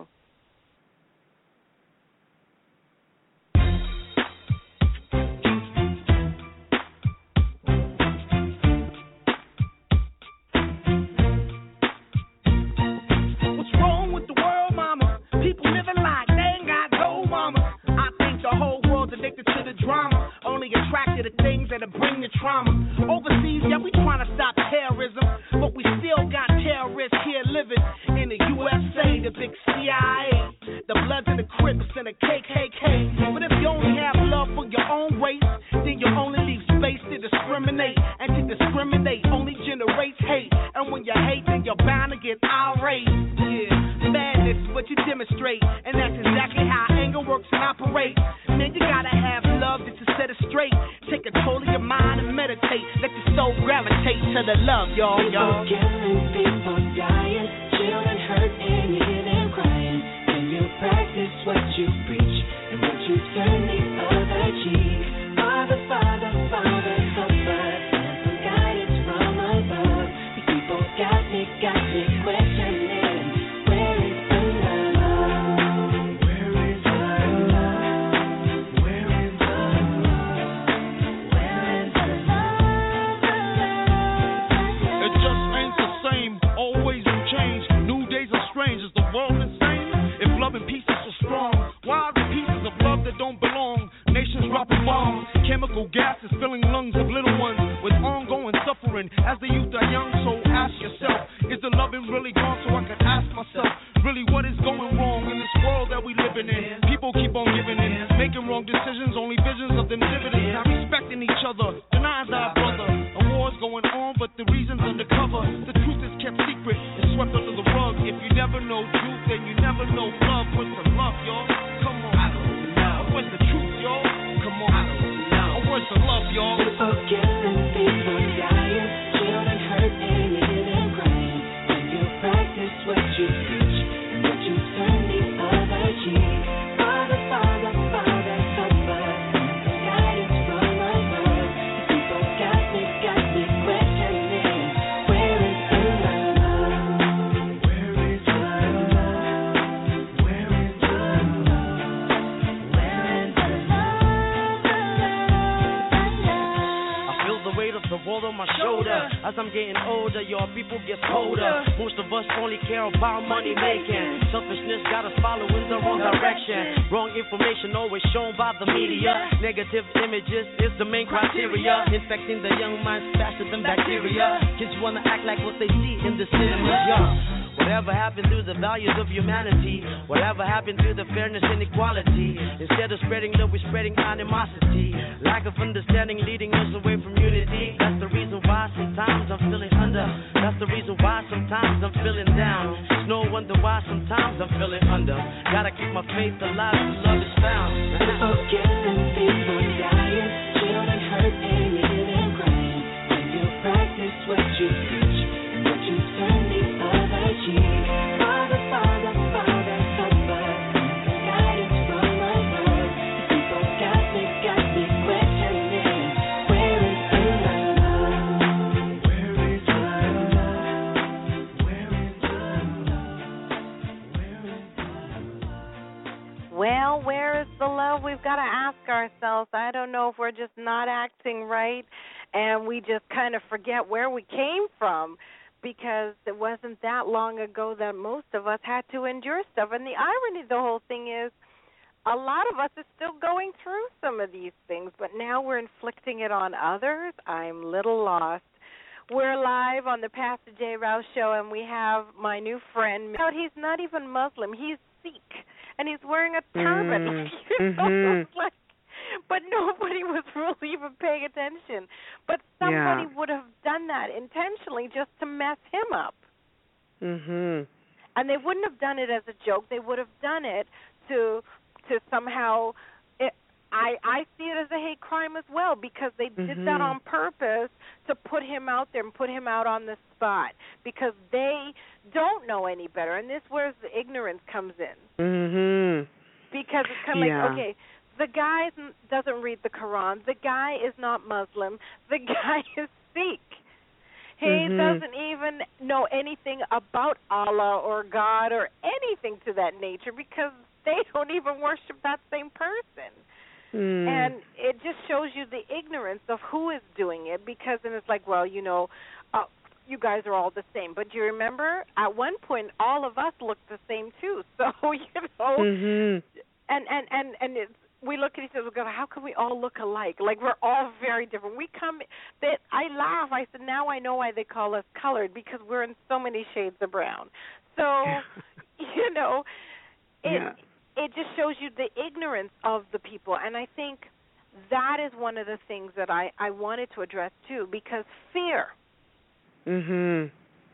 What's wrong with the world, mama? People living like they ain't got gold, mama. I think the whole world's addicted to the drama, only attracted to things that'll bring the trauma. Overseas, yeah, we trying to stop terrorism, but we still got terrorists here living in the U S A, the big C I A, the Bloods and the Crips and the K K K. But if you only have love for your own race, then you only leave space to discriminate, and to discriminate only generates hate. And when you hate, then you're bound to get irate. Yeah, madness is what you demonstrate, and that's exactly how anger works and operates. Man, you gotta have love just to set it straight. Take control of your mind and meditate. Let your soul gravitate to the love, y'all, y'all. People killing, people dying, children hurt and you hear them crying. When you practice what you preach and what you turn the other cheek. Father, Father, Father, help us. Send some guidance from above. These people got me, got me questioning. Where is the love? Where is the love? Where is the love? Where is the love? It just ain't the same, always in change. New days are strange, is the world insane? If love and peace is so strong, why are the pieces of love that don't belong? Nations dropping bombs, chemical gases filling lungs of little ones with ongoing suffering as the youth are young. So ask yourself, is the loving really gone? So I can ask myself, really what is going wrong in this world that we living in? People keep on giving in, making wrong decisions, only visions of them dividends, not respecting each other, denying our brother. A war's going on, but the reason's undercover. The truth is kept secret, it's swept under the rug. If you never know truth, then you never know love. What's the love, y'all? Come on. I don't know. What's the truth, y'all? Come on. I don't know. What's the love, y'all? People killing, people dying, children hurt and you hear them crying. When you practice what you preach and what you turn the other cheek. Father, Father, Father, help us. Send some guidance from above. These people got me, got me questioning. Where is the love? Where is the love? Where is the love? Where is the love? the world on my shoulder. As I'm getting older, your people get colder. Most of us only care about money making. Selfishness got us following the wrong direction. Wrong information always shown by the media. Negative images is the main criteria. Infecting the young minds faster than bacteria. Kids wanna act like what they see in the cinemas, yeah. Whatever happened to the values of humanity? Whatever happened to the fairness and equality? Instead of spreading love, we're spreading animosity. Lack of understanding leading us away from unity. That's the reason why sometimes I'm feeling under. That's the reason why sometimes I'm feeling down. It's no wonder why sometimes I'm feeling under. Gotta keep my faith alive till love is found. People killing, people dying, children hurt and even crying. When you practice what you preach and what you turn the other cheek. Father, Father, Father, help us. Guidance from above. People got me, got me questioning. Where is the love? Where is the love? Where is the love? Where is the love? Well, where is the love? We've got to ask ourselves. I don't know if we're just not acting right and we just kind of forget where we came from, because it wasn't that long ago that most of us had to endure stuff. And the irony of the whole thing is a lot of us are still going through some of these things, but now we're inflicting it on others. I'm little lost. We're live on the Pastor J. Rouse Show, and we have my new friend. He's not even Muslim. He's Sikh, and he's wearing a turban. Mm, you know, mm-hmm. it's like, but nobody was really even paying attention. But somebody Yeah. would have done that intentionally just to mess him up. Mhm. And they wouldn't have done it as a joke. They would have done it to to somehow. It, I I see it as a hate crime as well, because they did that Mhm. on purpose to put him out there and put him out on the spot, because they don't know any better, and this is where the ignorance comes in. Mhm. Because it's kind of Yeah. like, okay, the guy doesn't read the Quran. The guy is not Muslim. The guy is Sikh. He Mhm. doesn't even know anything about Allah or God or anything to that nature, because they don't even worship that same person. Mm. And it just shows you the ignorance of who is doing it, because then it's like, well, you know, uh, you guys are all the same. But do you remember, at one point, all of us looked the same too. So, you know, Mhm. and, and, and, and it's, we look at each other and go, how can we all look alike? Like, we're all very different. We come, that I laugh. I said, now I know why they call us colored, because we're in so many shades of brown. So, you know, it Yeah. it just shows you the ignorance of the people. And I think that is one of the things that I, I wanted to address, too, because fear. Mhm.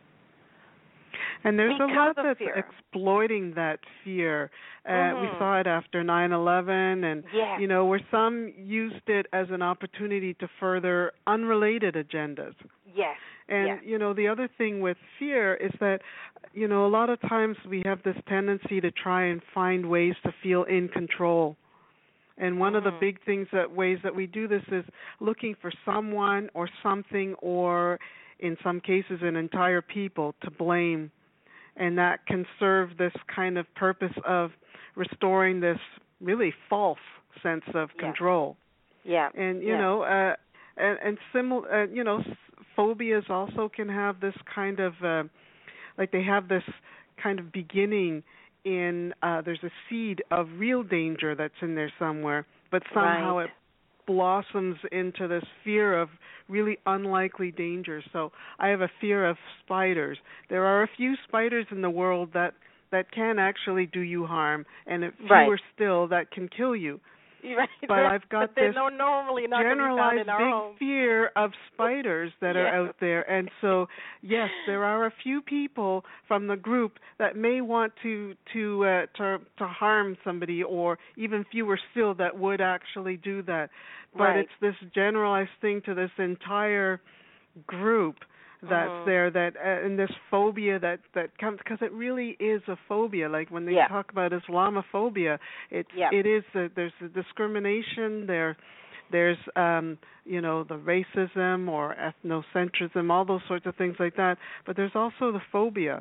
And there's Because a lot of that's fear. exploiting that fear. Uh, Mhm. We saw it after nine eleven, and Yes. you know, where some used it as an opportunity to further unrelated agendas. Yes. And yes. you know, the other thing with fear is that, you know, a lot of times we have this tendency to try and find ways to feel in control. And one of the Mhm. big things that ways that we do this is looking for someone or something, or in some cases an entire people, to blame. And that can serve this kind of purpose of restoring this really false sense of Yeah. control. Yeah. And you yeah. know, uh, and and similar, uh, you know, s- phobias also can have this kind of, uh, like they have this kind of beginning in. Uh, there's a seed of real danger that's in there somewhere, but somehow Right. it blossoms into this fear of really unlikely danger. So I have a fear of spiders. There are a few spiders in the world that that can actually do you harm, and a fewer Right. still that can kill you. Right. But I've got but they're this no, normally not gonna be found generalized in our big home. fear of spiders that are Yes. out there. And so, yes, there are a few people from the group that may want to to uh, to to harm somebody, or even fewer still that would actually do that. But Right. it's this generalized thing to this entire group that's Mhm. there, that uh, and this phobia that that comes, because it really is a phobia. Like when they Yeah. talk about Islamophobia, it's Yeah. it is a, there's a discrimination there. There's um you know, the racism or ethnocentrism, all those sorts of things like that. But there's also the phobia.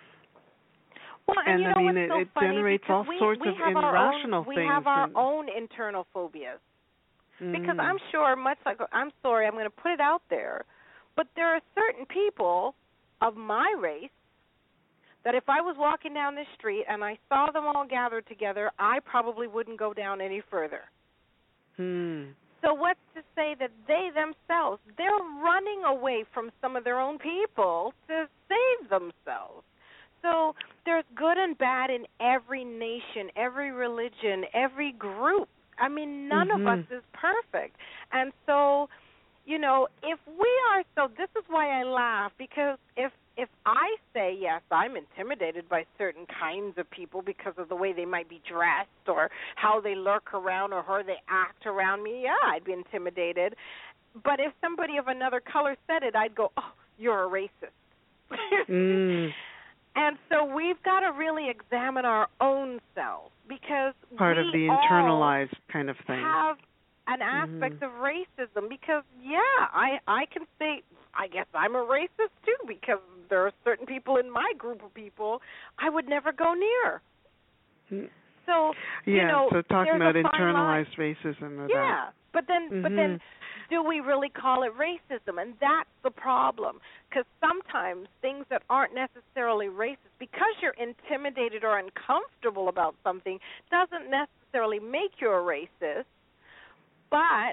Well, and, And you I know mean, what's it- so it funny? generates Because all we, sorts we of have our irrational own, we things have our and- own internal phobias. Because Mm. I'm sure, much like, I'm sorry, I'm going to put it out there, but there are certain people of my race that if I was walking down the street and I saw them all gathered together, I probably wouldn't go down any further. Hmm. So what's to say that they themselves, they're running away from some of their own people to save themselves. So there's good and bad in every nation, every religion, every group. I mean, none Mhm. of us is perfect. And so, you know, if we are, so this is why I laugh, because if if I say, yes, I'm intimidated by certain kinds of people because of the way they might be dressed or how they lurk around or how they act around me, yeah, I'd be intimidated. But if somebody of another color said it, I'd go, oh, you're a racist. Mm. And so we've got to really examine our own selves because Part we of the all internalized kind of thing. have an aspect Mhm. of racism because, yeah, I, I can say, I guess I'm a racist too because there are certain people in my group of people I would never go near. Mm. So, Yeah, you know, so talking there's about a fine line. internalized racism. Or Yeah, that. but then, but then, Mhm. do we really call it racism? And that's the problem, because sometimes things that aren't necessarily racist, because you're intimidated or uncomfortable about something, doesn't necessarily make you a racist. But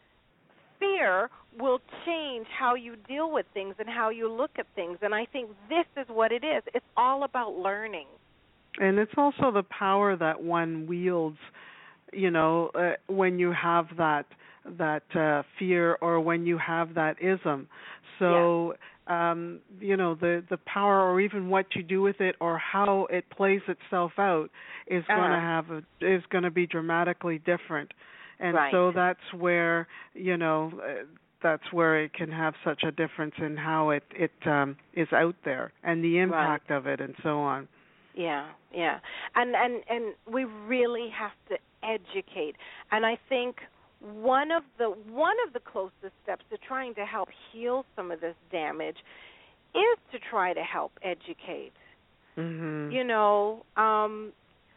fear will change how you deal with things and how you look at things. And I think this is what it is. It's all about learning. And it's also the power that one wields, you know, uh, when you have that that uh, fear or when you have that ism. So, yeah. um, you know, the the power or even what you do with it or how it plays itself out is Uh-huh. going to have a, is going to be dramatically different. And Right. so that's where, you know, uh, that's where it can have such a difference in how it it um, is out there and the impact Right. of it and so on. Yeah, yeah. And, and and we really have to educate. And I think one of the one of the closest steps to trying to help heal some of this damage is to try to help educate. Mhm. You know, um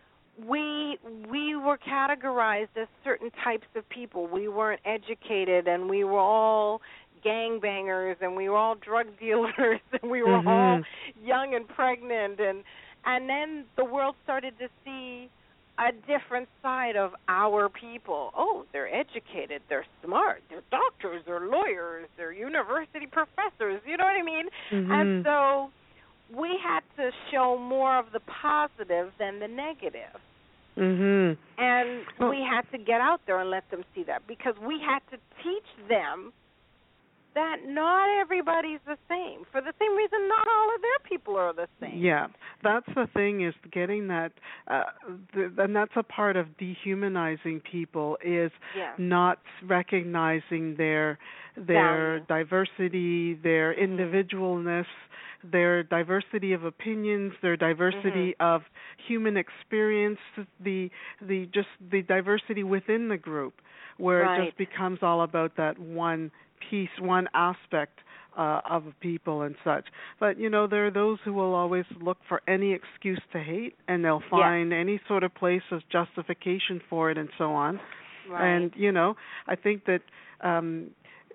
we we were categorized as certain types of people. We weren't educated, and we were all gangbangers, and we were all drug dealers, and we were Mhm. all young and pregnant, and and then the world started to see a different side of our people. Oh, they're educated, they're smart, they're doctors, they're lawyers, they're university professors. You know what I mean? Mhm. And so we had to show more of the positive than the negative. Mhm. And Well, we had to get out there and let them see that because we had to teach them that not everybody's the same. For the same reason, not all of their people are the same. Yeah, that's the thing is getting that, uh, th- and that's a part of dehumanizing people is Yeah. not recognizing their their Value. diversity, their Mhm. individualness, their diversity of opinions, their diversity Mhm. of human experience, the the just the diversity within the group, where it Right. just becomes all about that one piece, one aspect uh, of people and such. But, you know, there are those who will always look for any excuse to hate, and they'll find any sort of place as justification for it and so on. Right. And, you know, I think that, um,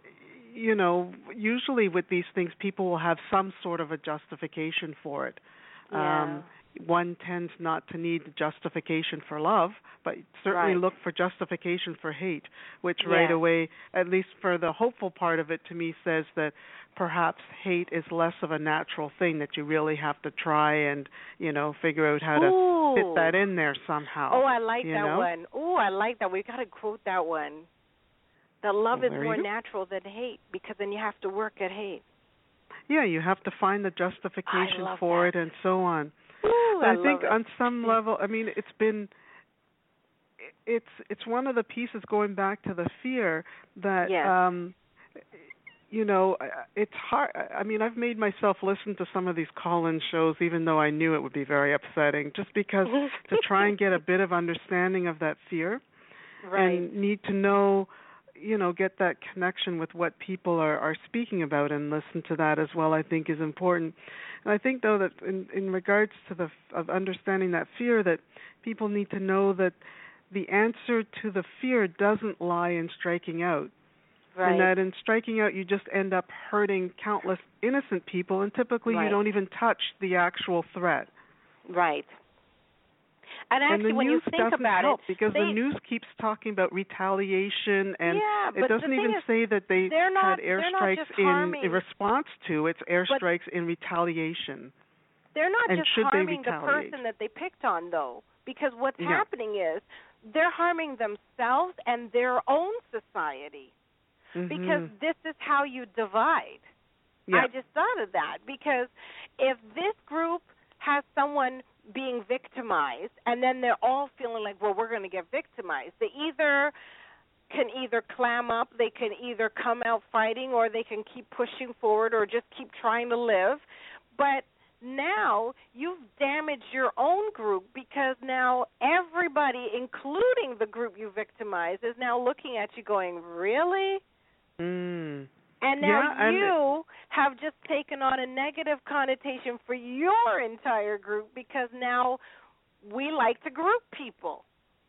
you know, usually with these things, people will have some sort of a justification for it. Yeah. Um, one tends not to need justification for love, but certainly Right. look for justification for hate, which right Yeah. away, at least for the hopeful part of it, to me says that perhaps hate is less of a natural thing, that you really have to try and, you know, figure out how to Ooh. fit that in there somehow. Oh, I like you that know? one. Oh, I like that. We've got to quote that one. That love Well, is there you more go. natural than hate because then you have to work at hate. Yeah, you have to find the justification love for that. it and so on. Ooh, I, I think love it. on some level, I mean, it's been, it's it's one of the pieces going back to the fear that, Yes. um, you know, it's hard. I mean, I've made myself listen to some of these call-in shows, even though I knew it would be very upsetting, just because to try and get a bit of understanding of that fear, Right. and need to know, you know, get that connection with what people are, are speaking about and listen to that as well, I think is important. And I think, though, that in, in regards to the of understanding that fear, that people need to know that the answer to the fear doesn't lie in striking out. Right. And that in striking out, you just end up hurting countless innocent people, and typically right. you don't even touch the actual threat. Right. And actually, and the when news you think doesn't about help it, because they, the news keeps talking about retaliation, and yeah, it doesn't even is, say that they not, had airstrikes in, in response to. It's airstrikes in retaliation. They're not and just should harming they the person that they picked on, though, because what's yeah. happening is they're harming themselves and their own society. Mm-hmm. Because this is how you divide. Yeah. I just thought of that because if this group has someone being victimized and then they're all feeling like, well, we're going to get victimized, they either can either clam up, they can either come out fighting, or they can keep pushing forward or just keep trying to live. But now you've damaged your own group because now everybody, including the group you victimized, is now looking at you going, really? Mm. And now yeah, you and have just taken on a negative connotation for your entire group because now we like to group people.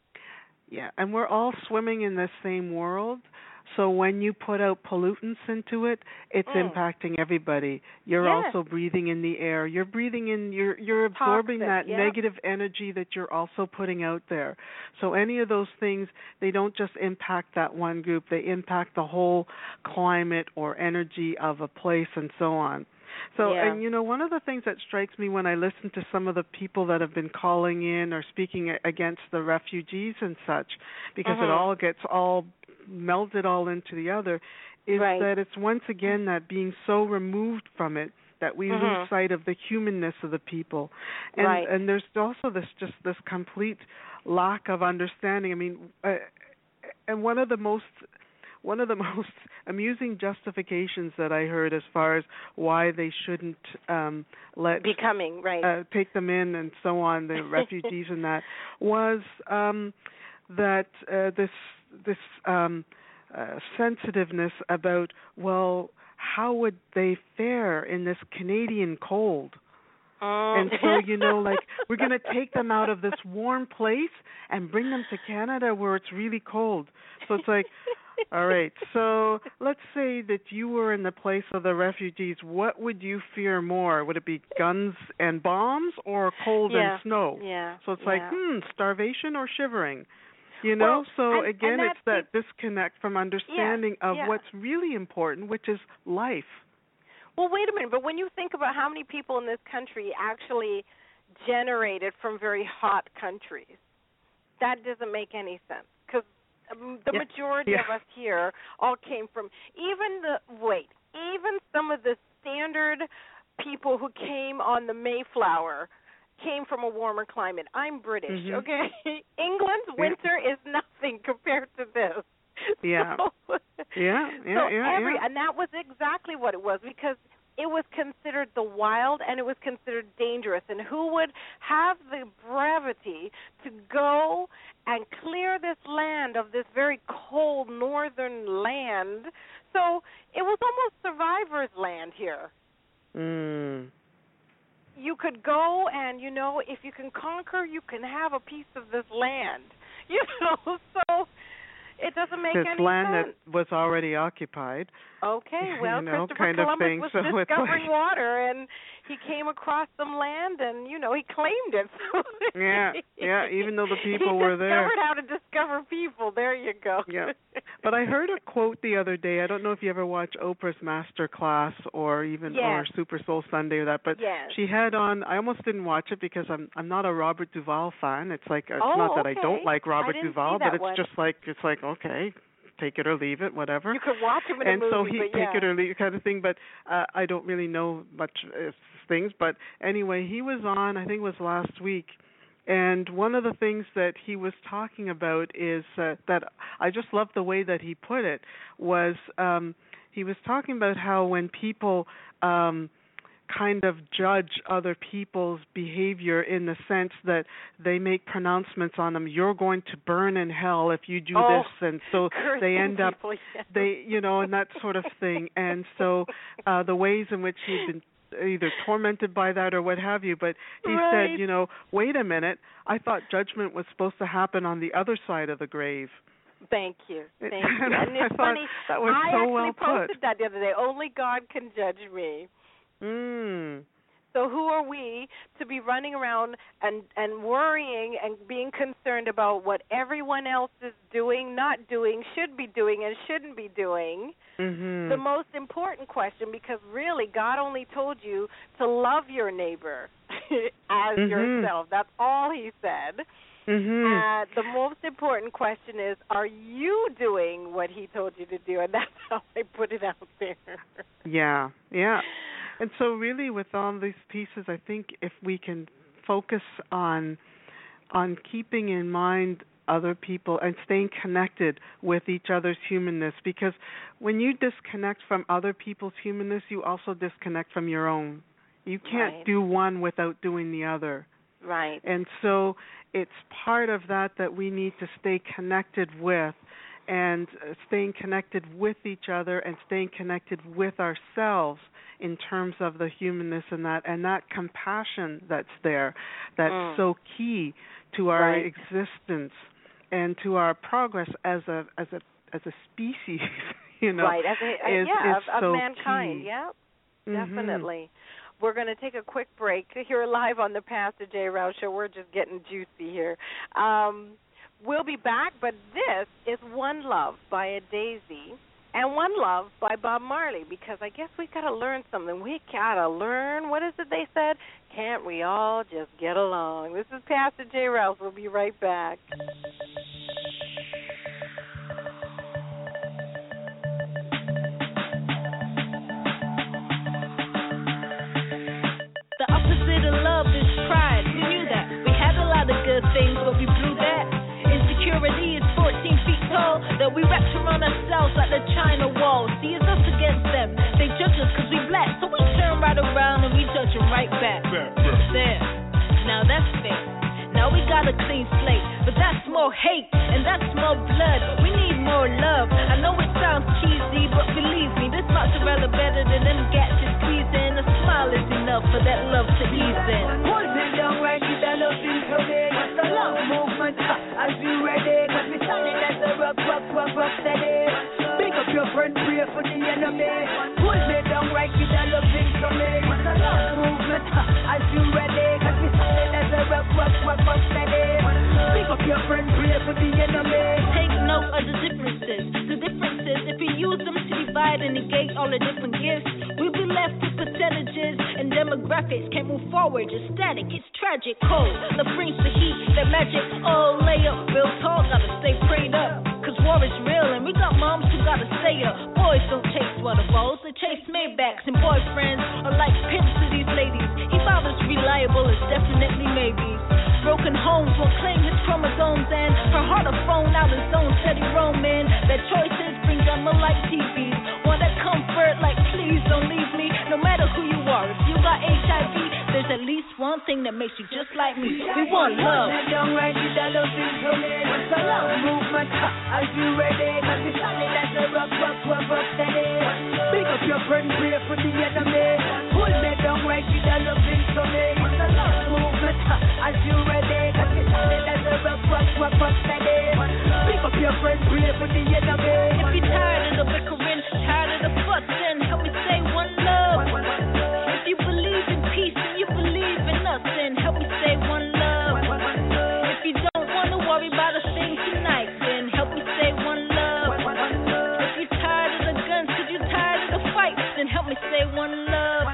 Yeah, and we're all swimming in the same world. So when you put out pollutants into it, it's mm. impacting everybody. You're yes. also breathing in the air. You're breathing in, you're you're absorbing Toxic, that yep. negative energy that you're also putting out there. So any of those things, they don't just impact that one group. They impact the whole climate or energy of a place and so on. So, yeah. and you know, one of the things that strikes me when I listen to some of the people that have been calling in or speaking against the refugees and such, because mm-hmm. it all gets all melded all into the other, is right. that it's once again that being so removed from it that we mm-hmm. lose sight of the humanness of the people. And right. and there's also this just this complete lack of understanding. I mean, uh, and one of the most One of the most amusing justifications that I heard as far as why they shouldn't um, let becoming right uh, take them in and so on, the refugees and that, was um, that uh, this this um, uh, sensitiveness about, well, how would they fare in this Canadian cold? Oh. And so, you know, like, we're going to take them out of this warm place and bring them to Canada where it's really cold. So it's like, all right, so let's say that you were in the place of the refugees. What would you fear more? Would it be guns and bombs or cold yeah. and snow? Yeah. So it's yeah. like, hmm, starvation or shivering? You know, well, so and, again, and it's that the, disconnect from understanding yeah, of yeah. what's really important, which is life. Well, wait a minute, but when you think about how many people in this country actually generated from very hot countries, that doesn't make any sense, because um, the yeah. majority yeah. of us here all came from, even the, wait, even some of the standard people who came on the Mayflower came from a warmer climate. I'm British, mm-hmm. okay? England's winter yeah. is nothing compared to this. Yeah. So, yeah, yeah, so yeah, every, yeah. And that was exactly what it was, because it was considered the wild and it was considered dangerous. And who would have the brevity to go and clear this land of this very cold northern land? So it was almost survivor's land here. Mm. You could go and, you know, if you can conquer, you can have a piece of this land. You know, so it doesn't make this any land sense. that was already occupied. Okay, well, you know, Christopher kind of Columbus thing. was so discovering like, water, and he came across some land, and, you know, he claimed it. So yeah, yeah, even though the people were there. He discovered how to discover people. There you go. Yeah. But I heard a quote the other day. I don't know if you ever watch Oprah's Master Class or even yes. or Super Soul Sunday or that, but yes. she had on, I almost didn't watch it because I'm I'm not a Robert Duvall fan. It's like, it's oh, not that okay. I don't like Robert I didn't Duvall, see that but it's one. just like, it's like, okay, take it or leave it, whatever. You could watch him in and a movie, so he but yeah. take it or leave it kind of thing. But uh, I don't really know much uh, things. But anyway, he was on. I think it was last week, and one of the things that he was talking about is uh, that I just love the way that he put it. Was um, he was talking about how when people um, kind of judge other people's behavior in the sense that they make pronouncements on them, you're going to burn in hell if you do oh, this, and so they end up people, yes. they you know and that sort of thing. And so uh the ways in which he'd been either tormented by that or what have you. But he Right. said, you know, wait a minute, I thought judgment was supposed to happen on the other side of the grave. Thank you. It- Thank you. And I it's thought funny. that was I so actually well posted put. that the other day. Only God can judge me. Mm. So who are we to be running around and, and worrying and being concerned about what everyone else is doing, not doing, should be doing, and shouldn't be doing? Mm-hmm. The most important question, because really God only told you to love your neighbor as Mhm. yourself. That's all he said. Mm-hmm. Uh, the most important question is, are you doing what he told you to do? And that's how I put it out there. Yeah, yeah. And so really with all these pieces, I think if we can focus on on keeping in mind other people and staying connected with each other's humanness, because when you disconnect from other people's humanness, you also disconnect from your own. You can't Right. do one without doing the other. Right. And so it's part of that that we need to stay connected with, and uh, staying connected with each other and staying connected with ourselves in terms of the humanness and that and that compassion that's there, that's Mm. so key to our Right. existence and to our progress as a as a as a species. You know, right. As a, is, yeah, is of, so of mankind. key. Yeah, Mhm. definitely. We're going to take a quick break. Here live on the Pastor J. Rouse Show. We're just getting juicy here. Um, we'll be back, but this is One Love by A Daisy and One Love by Bob Marley, because I guess we got to learn something. We got to learn. What is it they said? Can't we all just get along? This is Pastor J. Rouse. We'll be right back. The opposite of love is pride. We knew that. We had a lot of good things, but we blew that. Insecurity is fourteen feet tall, that we wrapped around ourselves like the China wall. See, it's us against them. They judge us because we black, so we turn right around and we judge them right back. There. Now that's fair. Now we got a clean slate, but that's more hate and that's more blood. We need more love. I know it sounds cheesy, but believe me, this mozzarella better than them gats is squeezing. A smile is enough for that love to ease in. Hold me down right with the love in for me. What's the love movement? Ha, Are you ready? Cause we standing as a rock, rock, rock, rock steady. Pick up your friend, pray for the enemy. Hold me down right with the love in for me. What's the love movement? Ha, Are you ready? Cause we standing as a rock, rock, rock, rock steady. Pick up your friend, pray for the enemy. Take note of the differences. The differences, if we use them to divide and negate all the different gifts, we'll be left with percentages and demographics. Can't move forward, just static. It's tragic, cold. The brings the heat, that magic. Oh, lay up, real tall, gotta stay prayed up. Cause war is real and we got moms who gotta stay up. Boys don't chase waterfalls, they chase Maybachs, and boyfriends are like pimps to these ladies. He bothers reliable, it's definitely maybes. Broken homes won't claim his chromosomes, and her heart will phone out his own steady roaming. Their choices bring them like T Vs. Want that comfort, like please don't leave me. No matter who you are, if you got H I V, there's at least one thing that makes you just like me. We want love. Hold me down right with the love in for me. What's the love movement? Ha, Are you ready? Cause we standing as a rock, rock, rock, rock steady. Pick up your friend, pray for the enemy. Hold me down right with the love in for me. What's the love movement? Ha, Are you ready? Cause we standing as a rock, rock, rock, rock steady. Pick up your friend, pray for the enemy. If you're tired of the bickering, tired of the fussing, help me say one love. If you believe in peace and you believe in us, then help me say one love. If you don't want to worry about a thing tonight, then help me say one love. If you're tired of the guns, cause you're tired of the fight, then help me say one love.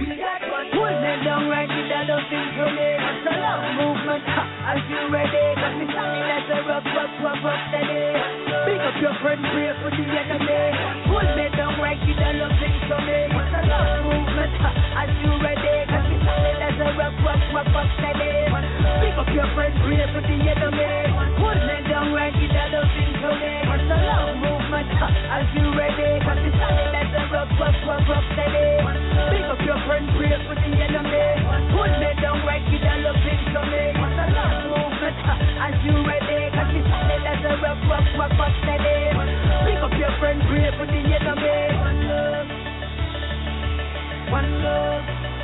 Hold me down right with the love in for me. What's the love movement? Ha, Are you ready? Cause we standing as a rock, rock, rock, rock steady. Pick up your friend, pray for the enemy. Hold me down right with the love in for me. What's the love movement? Ha, Are you ready? Cause we standing as a rock, rock, rock, rock steady. Pick up your friend, pray for the enemy. Hold me down right with the love in for me. What's the love movement? Ha, Are you ready? Cause we standing as a rock, rock, rock, rock steady. Pick up your friend, pray for the enemy. Hold me down right with the love in for me. What's the love movement? Ha, Are you ready? Cause we standing as a rock, rock, rock, rock steady. Pick up your friend, pray for the enemy. One love, one love.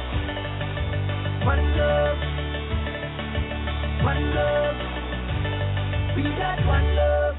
One love, one love. We got one love.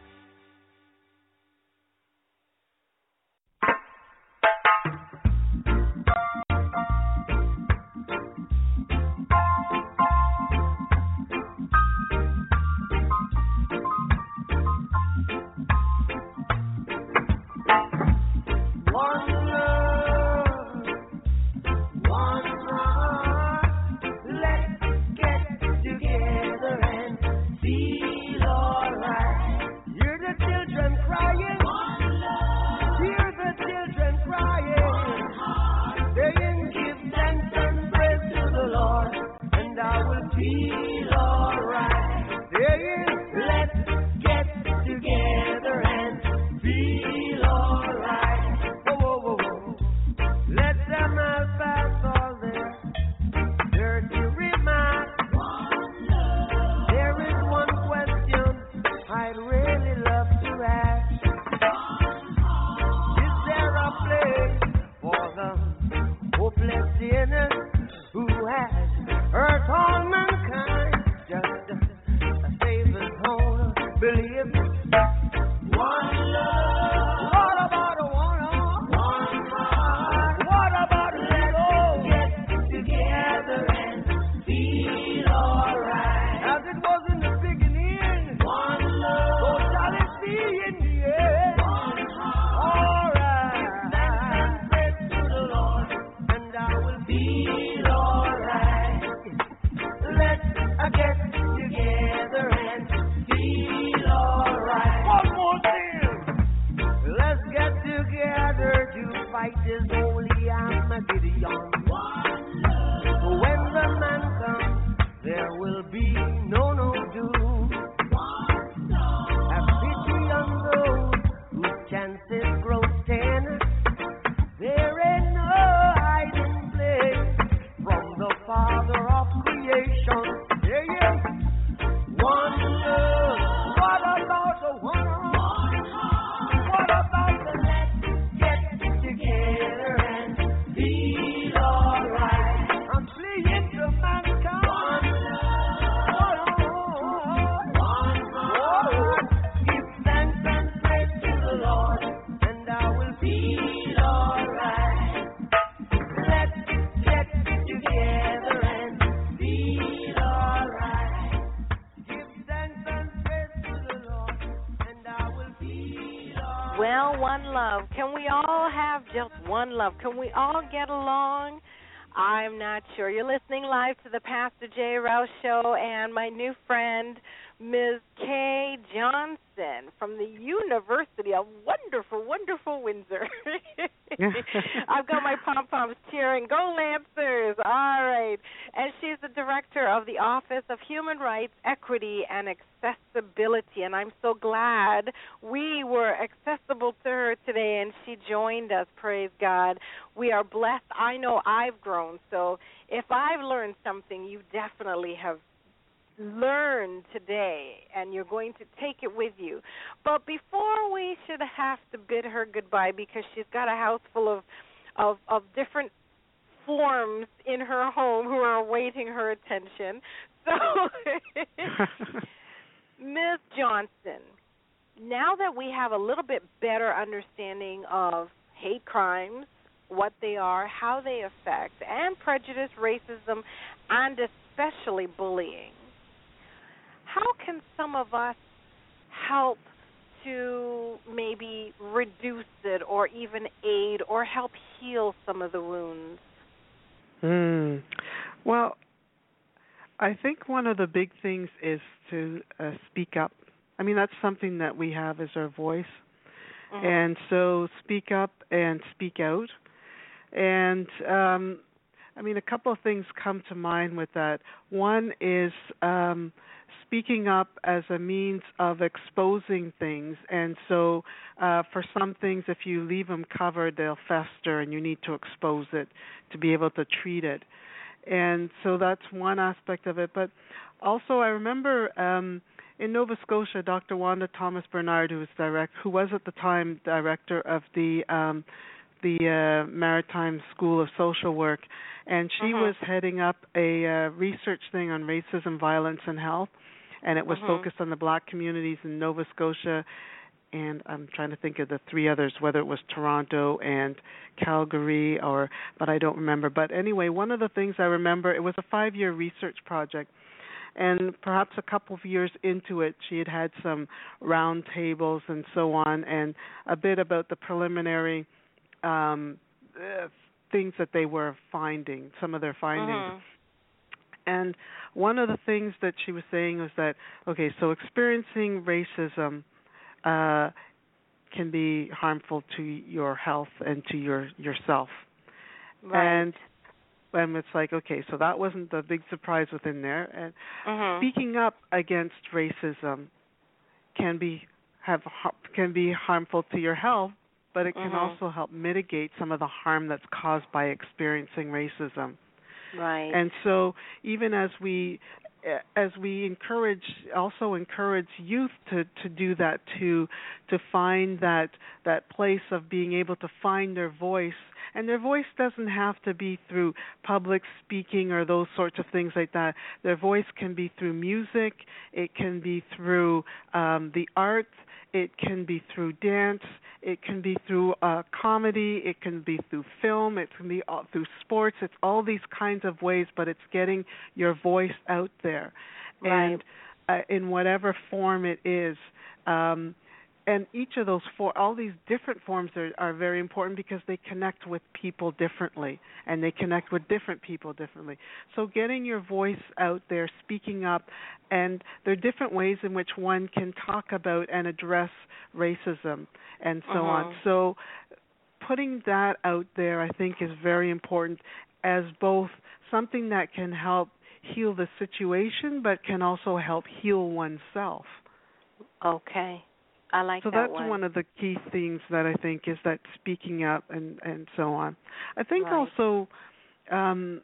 Can we all get along? I'm not sure. You're listening live to the Pastor J. Rouse Show and my new friend, Miz Kay Johnson from the University of wonderful, wonderful Windsor. I've got my pom-poms cheering. Go Lancers! All right. And she's the director of the Office of Human Rights, Equity, and Accessibility. And I'm so glad we were accessible to her today, and she joined us. Praise God. We are blessed. I know I've grown. So if I've learned something, you definitely have learned today, and you're going to take it with you. But before we should have to bid her goodbye, because she's got a house full of of, of different forms in her home who are awaiting her attention. So, Miz Johnson, now that we have a little bit better understanding of hate crimes, what they are, how they affect, and prejudice, racism, and especially bullying, how can some of us help to maybe reduce it or even aid or help heal some of the wounds? Mm. Well, I think one of the big things is to uh, speak up. I mean, that's something that we have as our voice. Mm-hmm. And so speak up and speak out. And, um, I mean, a couple of things come to mind with that. One is um, speaking up as a means of exposing things. And so uh, for some things, if you leave them covered, they'll fester, and you need to expose it to be able to treat it. And so that's one aspect of it. But also I remember um, in Nova Scotia, Doctor Wanda Thomas Bernard, who was direct, who was at the time director of the um, the uh, Maritime School of Social Work, and she Mhm. was heading up a uh, research thing on racism, violence, and health, and it was Mhm. focused on the black communities in Nova Scotia, and I'm trying to think of the three others, whether it was Toronto and Calgary, or but I don't remember. But anyway, one of the things I remember, it was a five-year research project, and perhaps a couple of years into it, she had had some round tables and so on, and a bit about the preliminary um, uh, things that they were finding, some of their findings. Mhm. And one of the things that she was saying was that, okay, so experiencing racism uh, can be harmful to your health and to your yourself. Right. And and it's like, okay, so that wasn't the big surprise within there. And Mhm. speaking up against racism can be have can be harmful to your health, but it can Mhm. also help mitigate some of the harm that's caused by experiencing racism. Right. And so even as we as we encourage also encourage youth to, to do that too, to find that that place of being able to find their voice. And their voice doesn't have to be through public speaking or those sorts of things like that. Their voice can be through music, it can be through um, the arts, it can be through dance, it can be through uh, comedy, it can be through film, it can be all, through sports. It's all these kinds of ways, but it's getting your voice out there. Right. And uh, in whatever form it is. Um, and each of those four, all these different forms are, are very important because they connect with people differently, and they connect with different people differently. So getting your voice out there, speaking up, and there are different ways in which one can talk about and address racism and so Mhm. on. So putting that out there, I think, is very important as both something that can help heal the situation, but can also help heal oneself. Okay. I like so that that's one. one of the key things that I think is that speaking up and, and so on. I think Right. also, um,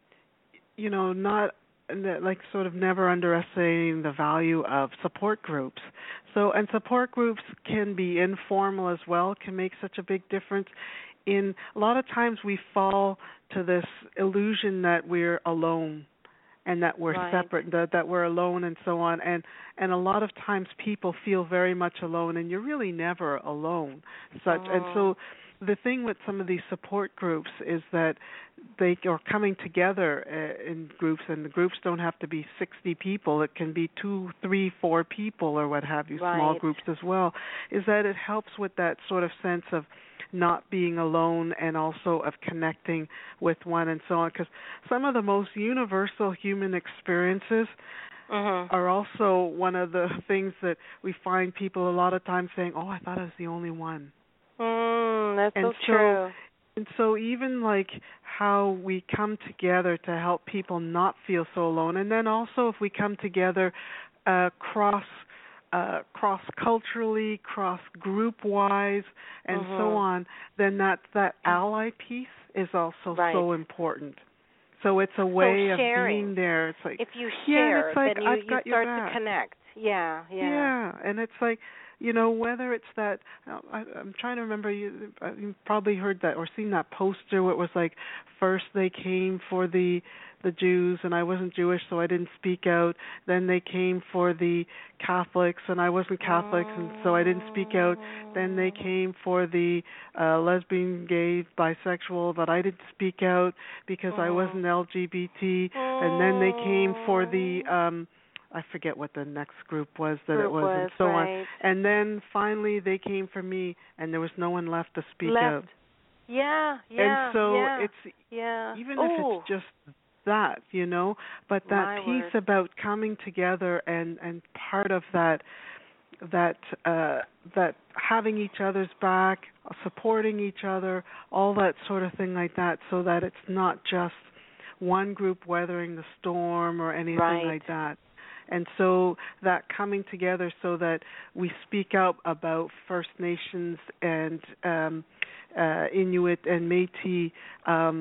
you know, not like sort of never underestimating the value of support groups. So, and support groups can be informal as well, can make such a big difference. In a lot of times we fall to this illusion that we're alone and that we're Right. separate, that that we're alone and so on. And and a lot of times people feel very much alone, and you're really never alone. Such Oh. and so the thing with some of these support groups is that they are coming together uh, in groups, and the groups don't have to be sixty people. It can be two, three, four people or what have you, small Right. groups as well, is that it helps with that sort of sense of not being alone and also of connecting with one and so on. Because some of the most universal human experiences Mhm. are also one of the things that we find people a lot of times saying, oh, I thought I was the only one. Mm, that's And so so- true. And so even like how we come together to help people not feel so alone, and then also if we come together uh, cross uh, cross culturally, cross group wise, and Mhm. so on, then that that ally piece is also Right. so important. So it's a way of sharing. being there. It's like If you yeah, share, it's like then you, I've you got your start back. to connect. Yeah, yeah. Yeah, and it's like, you know, whether it's that, I, I'm trying to remember, you, you've probably heard that or seen that poster where it was like, first they came for the the Jews, and I wasn't Jewish, so I didn't speak out. Then they came for the Catholics, and I wasn't Catholic, and so I didn't speak out. Then they came for the uh, lesbian, gay, bisexual, but I didn't speak out because I Mhm. wasn't L G B T. And then they came for the um I forget what the next group was that Group it was, and was, so on. right. And then finally they came for me, and there was no one left to speak Left. out. Yeah, yeah. And so yeah, it's yeah. even Ooh. if it's just that, you know, but that My piece word. about coming together and and part of that that uh that having each other's back, supporting each other, all that sort of thing like that, so that it's not just one group weathering the storm or anything Right. like that. And so that coming together so that we speak out about First Nations and um, uh, Inuit and Métis um,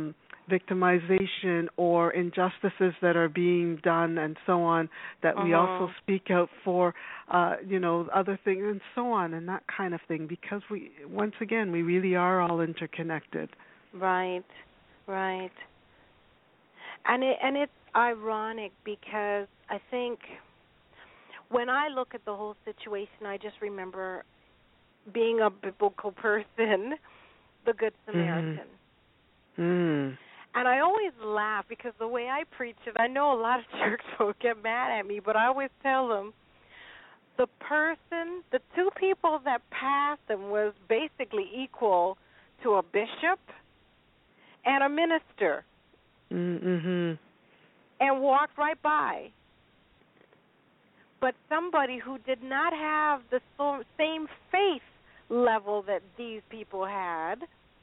victimization or injustices that are being done and so on, that we Uh-huh. also speak out for, uh, you know, other things and so on and that kind of thing, because we, once again, we really are all interconnected. Right, right. And it, and it's ironic because I think when I look at the whole situation, I just remember being a biblical person, the Good Samaritan. Mm-hmm. Mm. And I always laugh because the way I preach it, I know a lot of church folk get mad at me, but I always tell them the person, the two people that passed him was basically equal to a bishop and a minister. Mm-hmm. And walked right by. But somebody who did not have the so, same faith level that these people had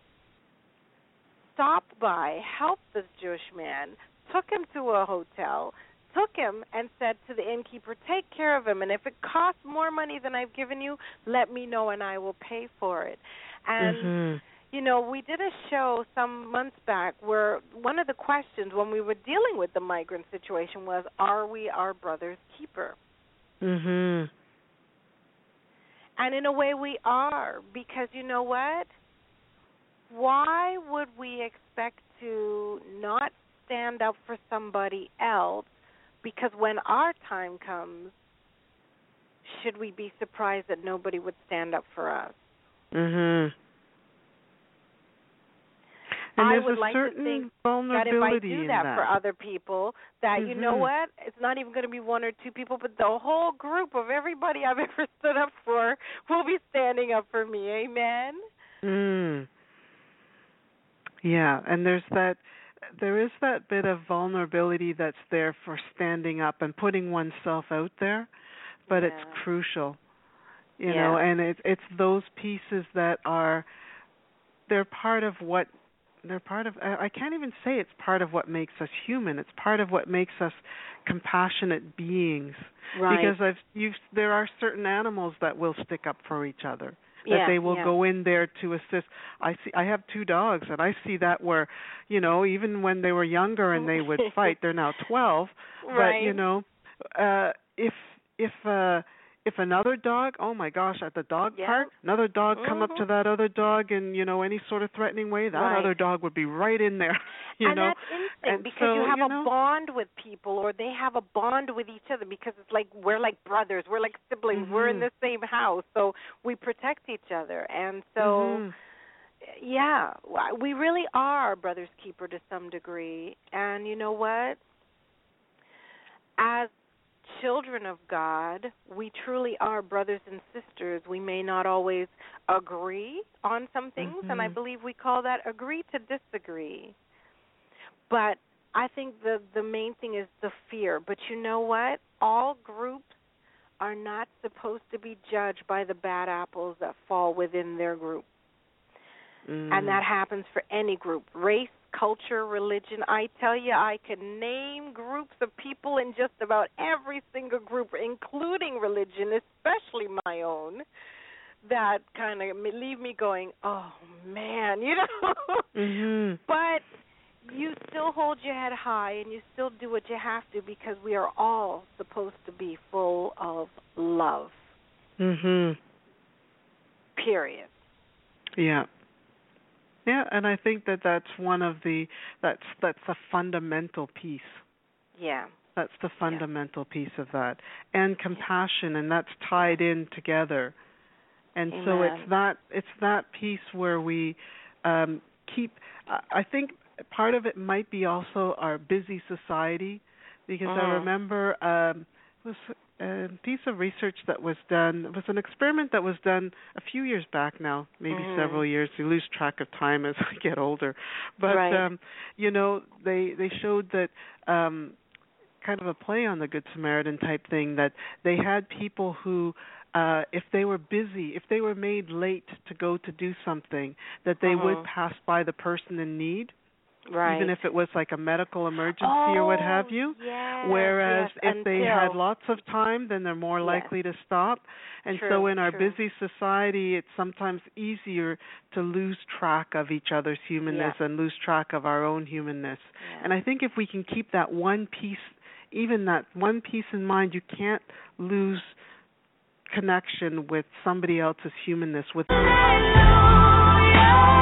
stopped by, helped this Jewish man, took him to a hotel, took him and said to the innkeeper, take care of him, and if it costs more money than I've given you, let me know and I will pay for it. And Mm-hmm. you know, we did a show some months back where one of the questions when we were dealing with the migrant situation was, are we our brother's keeper? Mhm. And in a way we are, because you know what? Why would we expect to not stand up for somebody else? Because when our time comes, should we be surprised that nobody would stand up for us? Mhm. And I there's would a like to certain think that if I vulnerability do in that, that for other people, that you know Mhm. what, it's not even going to be one or two people, but the whole group of everybody I've ever stood up for will be standing up for me. Amen? Mm. Yeah, and there's that there is that bit of vulnerability that's there for standing up and putting oneself out there, but Yeah. it's crucial. You Yeah. know, and it's it's those pieces that are they're part of what they're part of I I can't even say it's part of what makes us human. It's part of what makes us compassionate beings. Right. Because I've you've there are certain animals that will stick up for each other. That Yeah, they will yeah. go in there to assist. I see I have two dogs and I see that where, you know, even when they were younger and they would fight, they're now twelve, but Right. you know, uh if if uh if another dog, oh my gosh, at the dog Yeah. park, another dog come up Mhm. to that other dog in, you know, any sort of threatening way, that Right. other dog would be right in there, you and know. that's instinct and because so, you have you a know, bond with people, or they have a bond with each other, because it's like we're like brothers, we're like siblings, we're in Mhm. the same house, so we protect each other. And so, Mhm. yeah, we really are our brother's keeper to some degree. And you know what? As children of God, we truly are brothers and sisters. We may not always agree on some things, and I Mhm. believe we call that agree to disagree. But I think the the main thing is the fear. But you know what? All groups are not supposed to be judged by the bad apples that fall within their group. Mm. And that happens for any group, race, culture, religion. I tell you, I can name groups of people in just about every single group, including religion, especially my own, that kind of leave me going, oh, man, you know. Mhm. But you still hold your head high and you still do what you have to, because we are all supposed to be full of love, Mhm. period. Yeah. Yeah, and I think that that's one of the that's that's a fundamental piece. Yeah. That's the fundamental piece of that, and compassion, and that's tied in together. And so Amen. it's that it's that piece where we um, keep. I I think part of it might be also our busy society, because I Mhm. remember um, it was a piece of research that was done. It was an experiment that was done a few years back now, maybe Mhm. several years. You lose track of time as I get older, but Right. um, you know, they they showed that. Um, kind of a play on the Good Samaritan type thing, that they had people who, uh, if they were busy, if they were made late to go to do something, that they would Mhm. pass by the person in need. Right. even if it was like a medical emergency oh, or what have you. Yes, Whereas yes, if they until. had lots of time, then they're more Yes. likely to stop. And True, so in our true. busy society, it's sometimes easier to lose track of each other's humanness Yeah. and lose track of our own humanness. Yeah. And I think if we can keep that one piece, even that one piece in mind, you can't lose connection with somebody else's humanness. With Hallelujah.